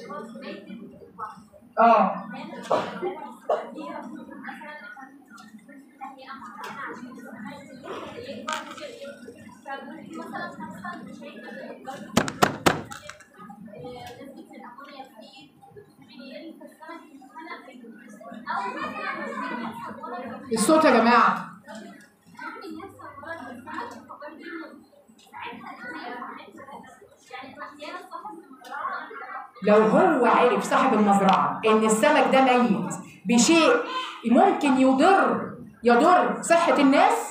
اه الصوت يا جماعه. لو هو عرف صاحب المزرعه ان السمك ده ميت بشيء ممكن يضر يضر صحه الناس،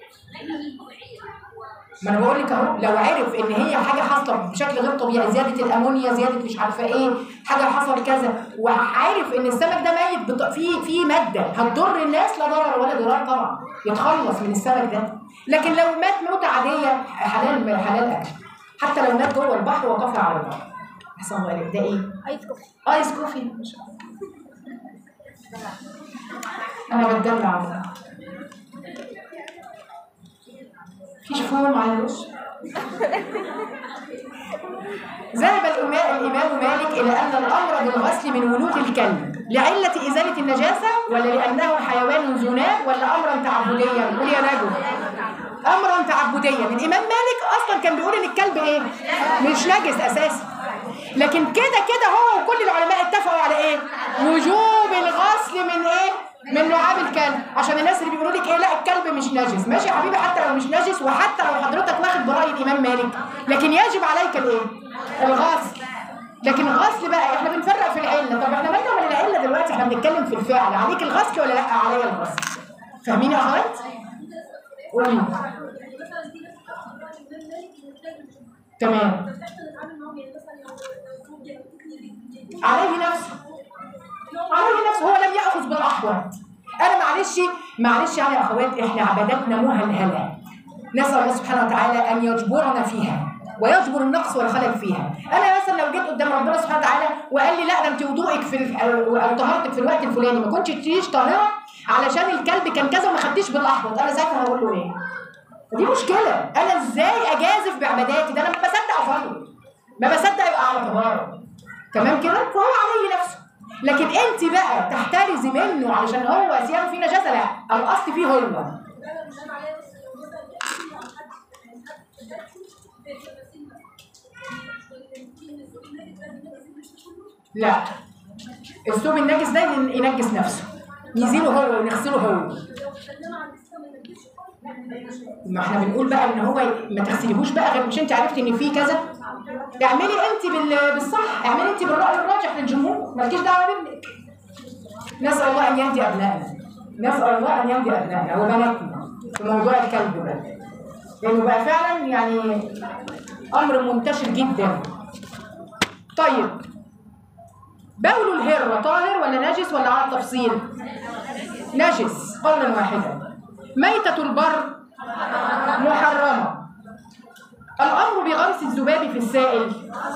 ما انا بقول لك اهو، لو عرف ان هي حاجه حاصله بشكل غير طبيعي، زياده الامونيا، زياده مش عارفه ايه، حاجه حصل كذا، وعارف ان السمك ده ميت بط... في في ماده هتضر الناس، لا ضرر ولا ضرار طبعا، يتخلص من السمك ده. لكن لو مات موته عاديه حلال حلال اكل، حتى لو مات جوه البحر وطفى على البحر. احسن الله عليك. ده ايه؟ ايس كوفي. ايس كوفي ما شاء الله. انا بتدلع. مفيش فوم على الوش. ذهب الإمام مالك إلى أن الأمر بالغسل من ولوغ الكلب لعلة إزالة النجاسة ولا لأنه حيوان ذو ناب ولا أمرا تعبديا؟ قول يا رجل. أمرا تعبديا. الإمام مالك أصلا كان بيقول إن الكلب إيه؟ مش نجس أساسا. لكن كده كده هو وكل العلماء اتفقوا على إيه؟ وجوب الغسل من إيه؟ من لعاب الكلب، عشان الناس اللي بيقولوا لك ايه لا الكلب مش نجس، ماشي يا حبيبي حتى لو مش نجس وحتى لو حضرتك واخد برأي الإمام مالك، لكن يجب عليك الايه؟ الغسل. لكن الغسل بقى احنا بنفرق في العله، طب احنا مالنا من العله دلوقتي؟ احنا بنتكلم في الفعل، عليك الغسل ولا لا؟ عليا الغسل. فاهمين يا اخوات؟ قولي. تمام. عليه نفسه. عليه نفسه، هو لم يأخذ بالأحوط. أنا معلش معلش يعني يا أخوات، إحنا عباداتنا مهلهلة. نسأل الله سبحانه وتعالى أن يجبرنا فيها ويجبر النقص والخلل فيها. أنا مثلا لو جيت قدام ربنا سبحانه وتعالى وقال لي لا ده أنت وضوءك في أو طهارتك في الوقت الفلاني ما كنتش تجيش طاهرة علشان الكلب كان كذا وما خدتيش بالأحوط، أنا ساعتها هقول له إيه؟ دي مشكلة. أنا إزاي أجازف بعباداتي؟ ده أنا ما بصدق أفضل، ما بصدق يبقى على طهارة. تمام كده؟ فهو عليه نفسه. لكن انت بقى تحترزي منه علشان هو ثيابه فيه نجاسه، لا، الاصل فيه هو. لا، الثوب النجس ده ينجس نفسه، يزيله هو ونغسله هو. ما احنا بنقول بقى ان هو ما تغسليهوش بقى غير مش انت عرفتي ان فيه كذا، اعملي انت بالصح، اعملي انت بالراي الراجح للجمهور، مالكيش دعوه بابنك. نسال الله ان يهدي ابنائنا، نسال الله ان يهدي ابنائنا وبناتنا في موضوع الكلب ده، لانه بقى فعلا يعني امر منتشر جدا. طيب بول الهره طاهر ولا نجس ولا على التفصيل؟ نجس قولا واحدا. ميتة البر محرمة. الأمر بغمس الذباب في السائل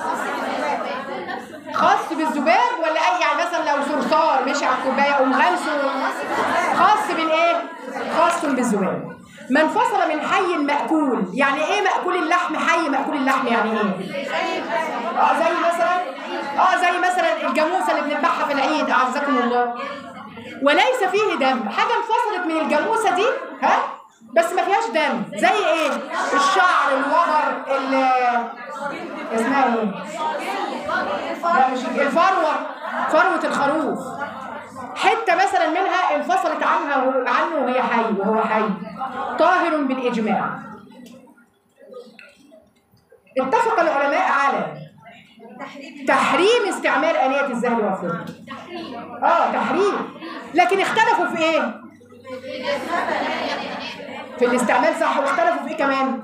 خاص بالذباب ولا أي يعني مثلا لو صرصار مشي على الكوباية قوم غمسه خاص بالإيه؟ خاص بالذباب. من فصل من حي مأكول، يعني إيه مأكول اللحم؟ حي مأكول اللحم يعني إيه؟ آه زي مثلا آه زي مثلا الجاموسة اللي بنذبحها في العيد أعزكم الله، وليس فيه دم، حاجة انفصلت من الجاموسة دي ها بس ما فيهاش دم، زي ايه؟ الشعر، الوبر، ال اسمها ايه؟ لا مش الفروة، فروة الخروف، حتة مثلا منها انفصلت عنها عنه وهي حي وهو حي، طاهر بالإجماع. اتفق العلماء على تحريم استعمال آنية الذهب والفضة. اه تحريم، لكن اختلفوا في ايه؟ في الاستعمال صح، واختلفوا في ايه كمان؟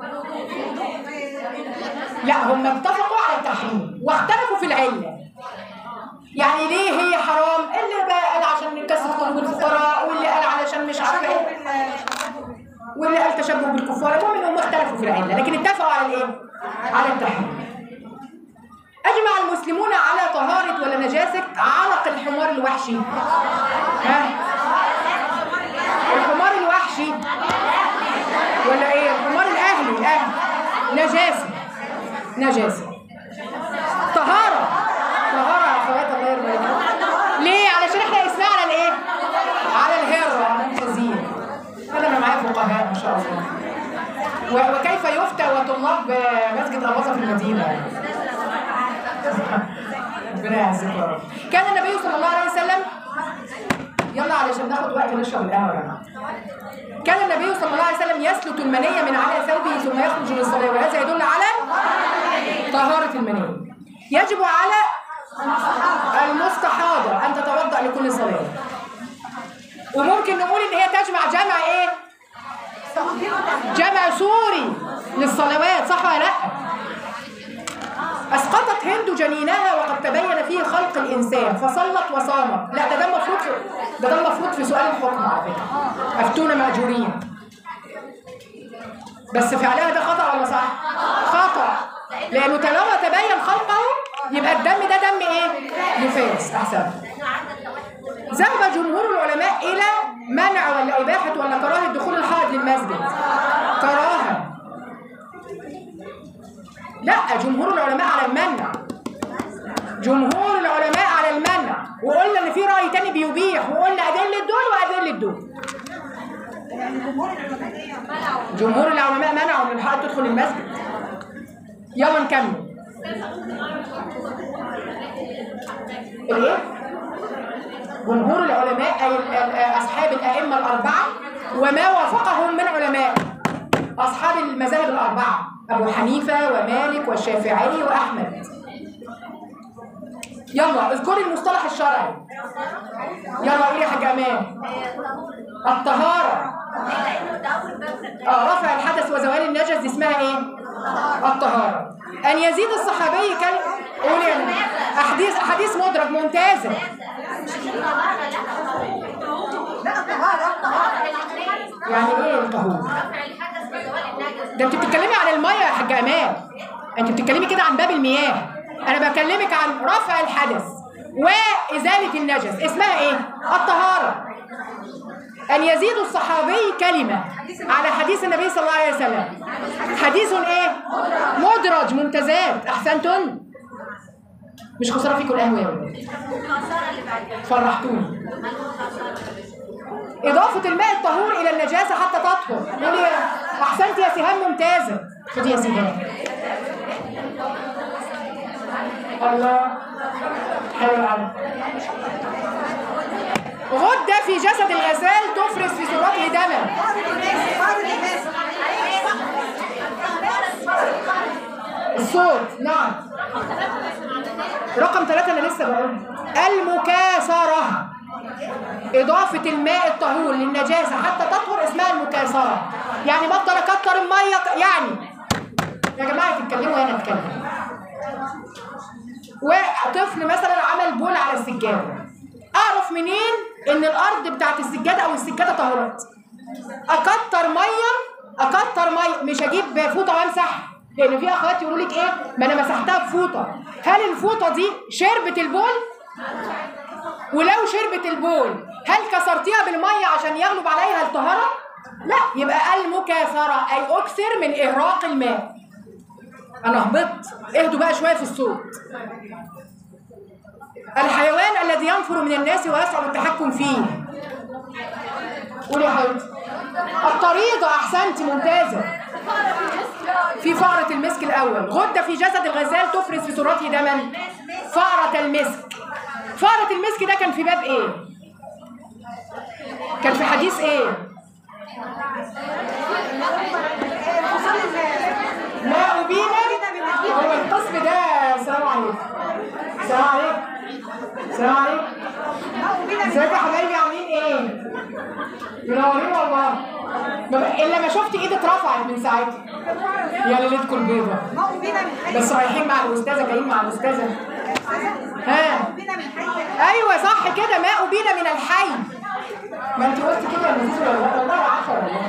لا هم اتفقوا على التحريم واختلفوا في العلة. يعني ليه هي حرام؟ اللي بقى قال عشان كسر قلوب الفقراء، واللي قال علشان مش عارفه ايه، واللي قال تشبه بالكفار. المهم انهم اختلفوا في العلة لكن اتفقوا على الايه؟ على التحريم. أجمع المسلمون على طهارة ولا نجاسة علق الحمار الوحشي. ها؟ الحمار الوحشي ولا إيه؟ الحمار الأهلي الأهلي نجاسة. نجاسة. طهارة. طهارة يا فقهاء ما شاء الله. و- وكيف يفتى وطلاب مسجد أباظة في المدينة. ربنا يعزك يا رب. كان النبي صلى الله عليه وسلم، يلا علشان ناخد وقت نشرب القهوة يا جماعة. كان النبي صلى الله عليه وسلم يسلت المنية من على ثوبه ثم يخرج للصلاة، وهذا يدل على طهارة المنية. يجب على المستحاضة أن تتوضأ لكل صلاة. وممكن نقول إن هي تجمع جمع إيه؟ جمع سوري للصلوات، صح ولا لأ؟ أسقطت هند جنينها وقد تبين فيه خلق الإنسان فصلت وصامت. لا، ده ده المفروض في ده ده المفروض في سؤال الحكم على فكرة. أفتونا مأجورين. بس فعلها ده خطأ ولا صح؟ خطأ. لأنه طالما تبين خلقه يبقى الدم ده دم إيه؟ نفاس. أحسن. ذهب جمهور العلماء إلى منع ولا إباحة ولا كراهة دخول الحائض للمسجد. كراهة. لا، جمهور العلماء على المنع. جمهور العلماء على المنع، وقلنا ان في راي تاني بيبيح، وقلنا ادله دول وادله دول. جمهور العلماء منعوا ان الحائض تدخل المسجد. يلا نكمل. الايه؟ جمهور العلماء اي اصحاب الائمه الاربعه وما وافقهم من علماء اصحاب المذاهب الاربعه، أبو حنيفة ومالك والشافعي وأحمد. يلا اذكري المصطلح الشرعي. يلا قولي يا حاج أمان. الطهارة. اه رفع الحدث وزوال النجس دي اسمها ايه؟ الطهارة. أن يزيد الصحابي كان قولي أحاديث أحاديث مدرج ممتازة. يعني ايه الطهور؟ ده انت بتتكلمي عن الميه يا حاجه امان. انت بتتكلمي كده عن باب المياه. انا بكلمك عن رفع الحدث وازاله النجس، اسمها ايه؟ الطهاره. ان يزيد الصحابي كلمه على حديث النبي صلى الله عليه وسلم. حديث ايه؟ مدرج. ممتازات. احسنتن. مش خساره فيكم القهوه يا ولاد. فرحتوني. إضافة الماء الطهور إلى النجاسة حتى تطهر. قولي أحسنت يا سهام. ممتازة. خدي يا سهام. الله حلو قوي. غدة في جسد الغزال تفرز في صورته دما. الصوت. نعم. رقم ثلاثة أنا لسه بقول. المكاسرة. إضافة الماء الطهور للنجاسة حتى تطهر اسمها المكاسرة. يعني بفضل أكتر المية. يعني يا جماعة تتكلموا وأنا أتكلم. وطفل مثلا عمل بول على السجادة، أعرف منين إن الأرض بتاعت السجادة أو السجادة طهرت؟ أكتر مية. أكتر مية. مش أجيب فوطة وأمسح، لأن في أخوات يقولوا لك إيه؟ ما أنا مسحتها بفوطة. هل الفوطة دي شربت البول؟ ولو شربت البول هل كسرتيها بالميه عشان يغلب عليها الطهاره؟ لا، يبقى المكاثره اي اكثر من اهراق الماء. انا هبطت. اهدوا بقى شويه في الصوت. الحيوان الذي ينفر من الناس ويصعب التحكم فيه. قولي يا حبيبتي. الطريقه. احسنتي. ممتازه. في فأرة المسك الاول. غده في جسد الغزال تفرز في صورته دما. فأرة المسك. فأرة المسك ده كان في باب ايه؟ كان في حديث ايه؟ ما أبينا. هو القسم ده. السلام عليكم. السلام عليكم. السلام عليكم. ازيكم يا حبايبي عاملين ايه؟ منورين والله. الا ما شفت ايدي اترفعت من ساعتها. يا ليلتكم البيضة. بس رايحين مع الاستاذه، جايين مع الاستاذه. ها ايوه صح كده. ماء بينا من الحي. ما انت قلت كده يا نزيز ولا لا؟ والله عارفه والله.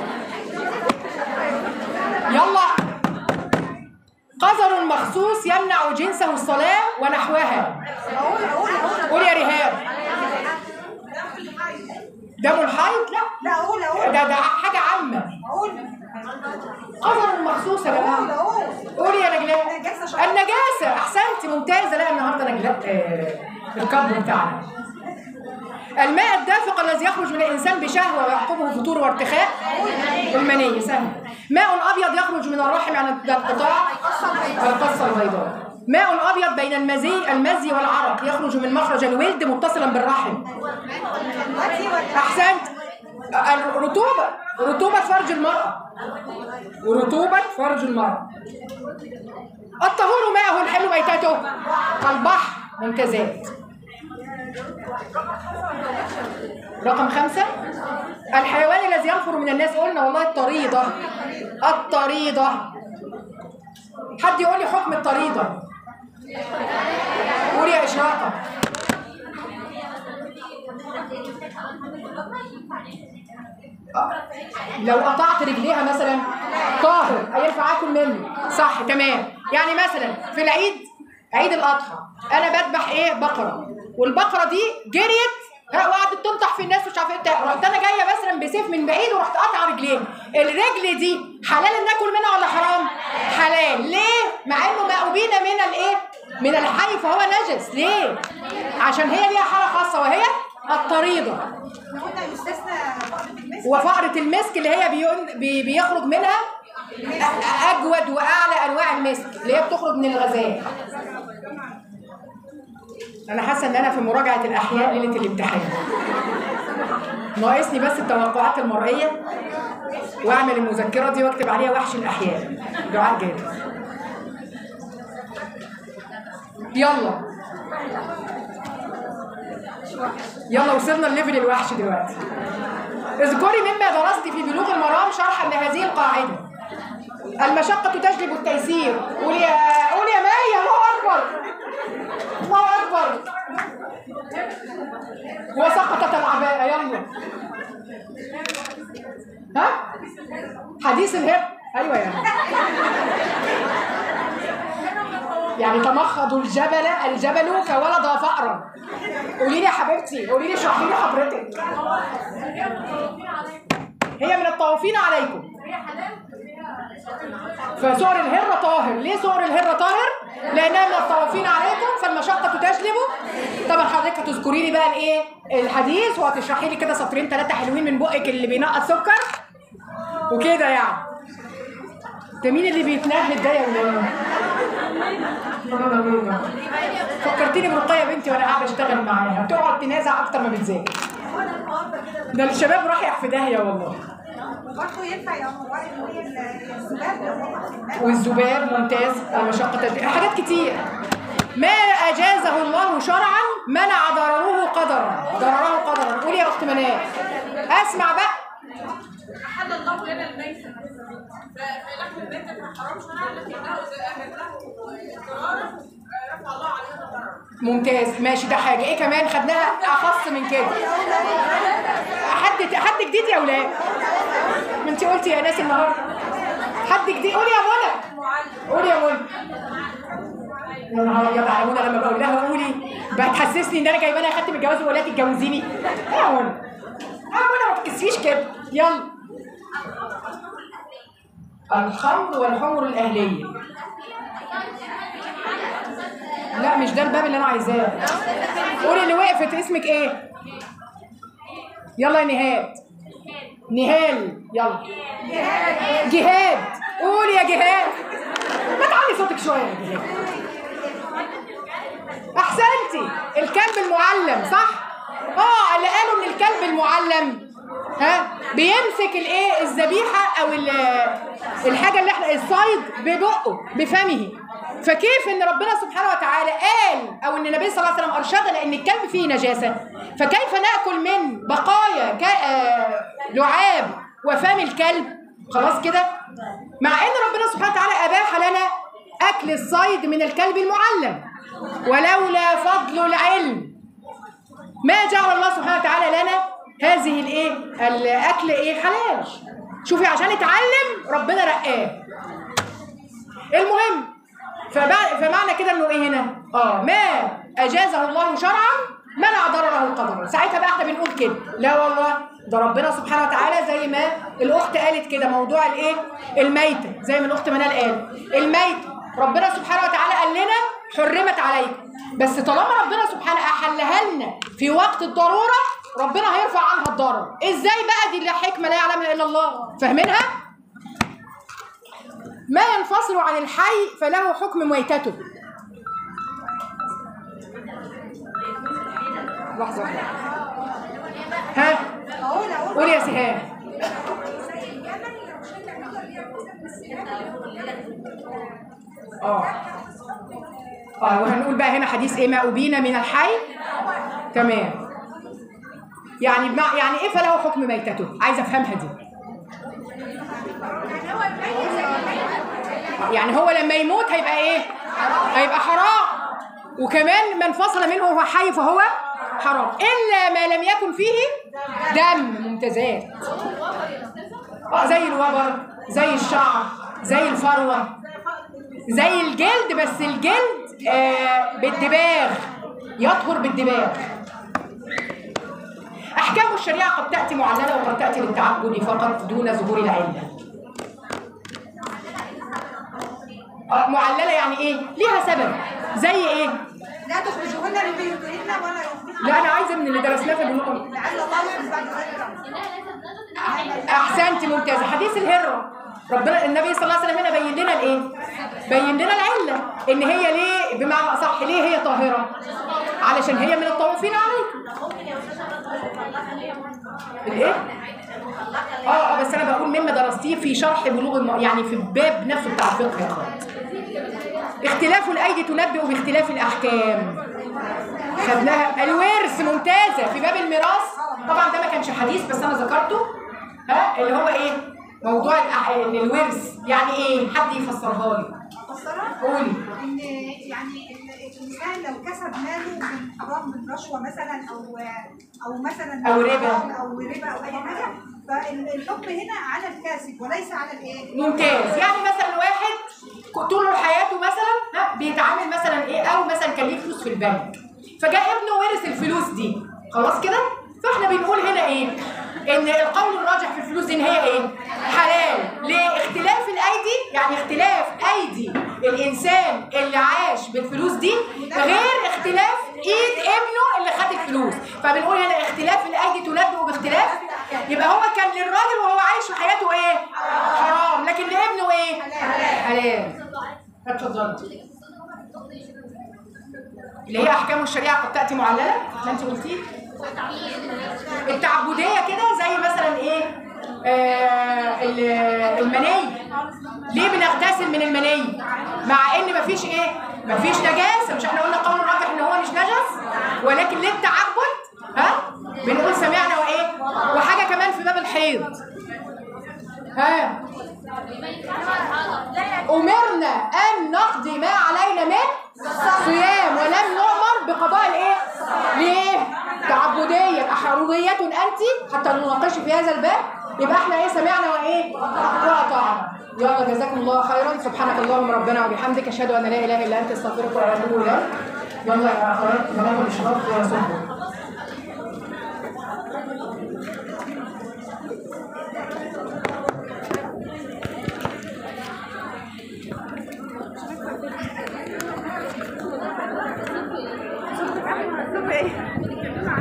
يلا. قذر مخصوص يمنع جنسه الصلاه ونحوها. قول يا ريهام. دم الحيض؟ لا لا اقول اقول ده ده حاجه عامه. اقول قذر مخصوص يا جماعه. قولي يا نجلاء. النجاسه. احسنتي. ممتازه. لا النهارده نجلاء آه الكب بتاعنا. الماء الدافق الذي يخرج من الانسان بشهوه ويعقبه فتور وارتخاء المني سهل. ماء ابيض يخرج من الرحم عن انقطاع القصه البيضاء. ماء ابيض بين المزي المزي والعرق يخرج من مخرج الولد متصلا بالرحم. احسنت. الرطوبه رطوبه فرج المراه ورطوبه فرج المراه. الطهور ماءه الحلو ميتته البحر. ممتازات. رقم خمسة الحيوان الذي ينفر من الناس. قلنا والله الطريضة. الطريضة حد يقول لي حكم الطريضة؟ قولي يا إشراقة. لو قطعت رجليها مثلا طاهر هينفع اكل منه صح تمام. يعني مثلا في العيد عيد الاضحى انا بذبح ايه بقره والبقره دي جريت وقعدت تنطح في الناس ومش عارفه ايه رحت انا جايه مثلا بسيف من بعيد ورحت قاطعه رجلين. الرجل دي حلال ان اكل منها ولا حرام؟ حلال. ليه؟ مع انه مأوبين من الايه؟ من الحي فهو نجس. ليه؟ عشان هي ليها حاله خاصه وهي الطريضه. وفقرة المسك اللي هي بي بيخرج منها أجود وأعلى أنواع المسك اللي هي بتخرج من الغزال. أنا حاسة إن أنا في مراجعة الأحياء ليلة الامتحان. ناقصني بس التوقعات المرئية وأعمل المذكرة دي وأكتب عليها وحش الأحياء. دعاء جاهز. يلا يلا وصلنا الليفل الوحش دلوقتي. اذكري مما درست في بلوغ المرام شرحا لهذه القاعده. المشقه تجلب التيسير. قولي يا قولي يا مي. الله اكبر الله اكبر. وسقطت العباءه. يلا ها حديث الهب. ايوه يعني يعني تمخض الجبل الجبل فولد فأرا. قولي لي يا حبيبتي قولي لي اشرحي لي حضرتك. هي من الطوافين عليكم. فسؤر الهرة طاهر. ليه سؤر الهرة طاهر؟ لأنها من الطوافين عليكم فالمشقة تجلب. طبعا حضرتك هتذكري لي بقى الايه الحديث وهتشرحي لي كده سطرين ثلاثة حلوين من بقك اللي بينقط سكر وكده يعني. ده مين اللي بيتنهد ده يا ولاد؟ فكرتيني برقية بنتي وانا قاعده اشتغل معاها بتقعد تنازع اكتر ما بتذاكر. ده الشباب رايح في داهيه والله. برضه ينفع يا ام وائل الذباب والذباب ممتاز. المشقه حاجات كتير. ما اجازه الله شرعا منع ضرره قدرا. ضرره قدرا. قولي يا اخت منال. اسمع بقى. أحل الله لنا الميتة فلحم الميتة كان حرام شرعا لكنه إذا أهل له ضرارا رفع الله علينا ضررا. ممتاز ماشي. ده حاجة ايه كمان خدناها اخص من كده. حد حد جديد يا ولاد. ما انت قلتي يا ناس النهارده. حد جديد. قولي يا منى. قولي يا منى. يا نهار ابيض على منى لما بقول لها قولي بتحسسني ان انا جايبه لها ختم الجواز وقالت اتجوزيني. يا منى يا منى ما تكسفيش كده. يلا. الخمر والحمر الأهلية. لا مش ده الباب اللي أنا عايزاه. قولي اللي وقفت اسمك إيه؟ يلا يا نهاد. نهال. يلا. جهاد. قولي يا جهاد. ما تعلي صوتك شوية يا جهاد. أحسنتي. الكلب المعلم صح؟ آه اللي قالوا إن الكلب المعلم ها بيمسك الايه الذبيحه او الحاجه اللي احنا الصيد ببقه بفمه. فكيف ان ربنا سبحانه وتعالى قال او ان النبي صلى الله عليه وسلم ارشدنا ان الكلب فيه نجاسه فكيف ناكل من بقايا لعاب وفم الكلب؟ خلاص كده. مع ان ربنا سبحانه وتعالى اباح لنا اكل الصيد من الكلب المعلم ولولا فضل العلم ما جعل الله سبحانه وتعالى لنا هذه الايه الاكل ايه حلال. شوفي عشان اتعلم ربنا رقاه. المهم فمعنى كده انه ايه هنا اه ما اجازه الله شرعا منع ضرره قدرا. ساعتها بقى احنا بنقول كده لا والله ده ربنا سبحانه وتعالى زي ما الاخت قالت كده موضوع الايه الميته زي ما الاخت منال قالت الميته ربنا سبحانه وتعالى قال لنا حرمت عليكم بس طالما ربنا سبحانه احلها لنا في وقت الضروره ربنا هيرفع عنها الضرر. ازاي بقى؟ دي اللي حكمه لا يعلمها الا الله. فاهمينها؟ ما ينفصل عن الحي فله حكم ميتته. لحظه ها قول يا سهام. اه اه وهنقول بقى هنا حديث ايه؟ ما أبين من الحي. تمام. يعني بمع... يعني ايه فله حكم ميتته؟ عايزه افهمها دي. يعني هو لما يموت هيبقى ايه؟ هيبقى حرام. وكمان من فصل منه وهو حي فهو حرام الا ما لم يكن فيه دم. ممتازات. زي الوبر، زي الشعر، زي الفروه، زي الجلد. بس الجلد آه بالدباغ، يطهر بالدباغ. احكام الشريعه قد تاتي معلله وقد تاتي للتعبد فقط دون ظهور العله. معلله يعني ايه؟ ليها سبب. زي ايه؟ لا تخرجوهن من بيوتهن ولا يخرجن. لا انا عايزه من اللي درسناه في البلوغ. لعل الله يحدث بعد ذلك. احسنتي ممتازه. حديث الهره، ربنا النبي صلى الله عليه وسلم هنا بين لنا الايه؟ بين لنا العله ان هي ليه، بمعنى اصح ليه هي طاهره؟ علشان هي من الطوافين عليكم. الايه؟ اه اه بس انا بقول مما درستيه في شرح بلوغ الم... يعني في الباب نفسه بتاع الفقه يا اخوات. اختلاف الايدي تنبئ باختلاف الاحكام. خدناها. الورث ممتازه في باب الميراث. طبعا ده ما كانش حديث بس انا ذكرته. ها اللي هو ايه؟ موضوع الورث يعني ايه؟ حد يفسرها لي. فسرها؟ قولي. ان يعني الانسان لو كسب ماله من حرام، من رشوه مثلا او او مثلا او ربا او ربا او اي حاجه، فالحكم هنا على الكاسب وليس على الايه؟ ممتاز. يعني مثلا واحد طول حياته مثلا ها بيتعامل مثلا ايه، او مثلا كان ليه فلوس في البنك فجاء ابنه ورث الفلوس دي، خلاص كده؟ فاحنا بنقول هنا ايه؟ ان القول الراجح في الفلوس دي ان هي ايه؟ حلال. ليه؟ اختلاف الايدي، يعني اختلاف ايدي الانسان اللي عاش بالفلوس دي غير اختلاف ايد ابنه اللي خد الفلوس. فبنقول هنا اختلاف الايدي تنبئ باختلاف. يبقى هو كان للراجل وهو عايش في حياته ايه؟ حرام، لكن لابنه ايه؟ حلال. اتفضلي. اللي هي احكام الشريعه قد تاتي معلله اللي انت قلتيه. التعبديه كده زي مثلا ايه؟ آه المني. ليه بنغتسل من المني؟ مع ان مفيش ايه؟ مفيش نجاسه. مش احنا قلنا قول الراجح ان هو مش نجس، ولكن للتعبد ها بنقول سمعنا وايه؟ وحاجه كمان في باب الحيض. ها أمرنا أن نقضي ما علينا من صيام ولم نؤمر بقضاء الإيه؟ ليه؟ تعبدية. أحرورية أنت حتى نناقش في هذا الباب. يبقى إحنا إيه؟ سمعنا وإيه؟ وأطعنا. يلا جزاكم الله خيرا. سبحانك اللهم ربنا وبحمدك أشهد أن لا إله إلا أنت أستغفرك وأتوب إليك. يلا يا أخوات بنات الشباب يا صبر.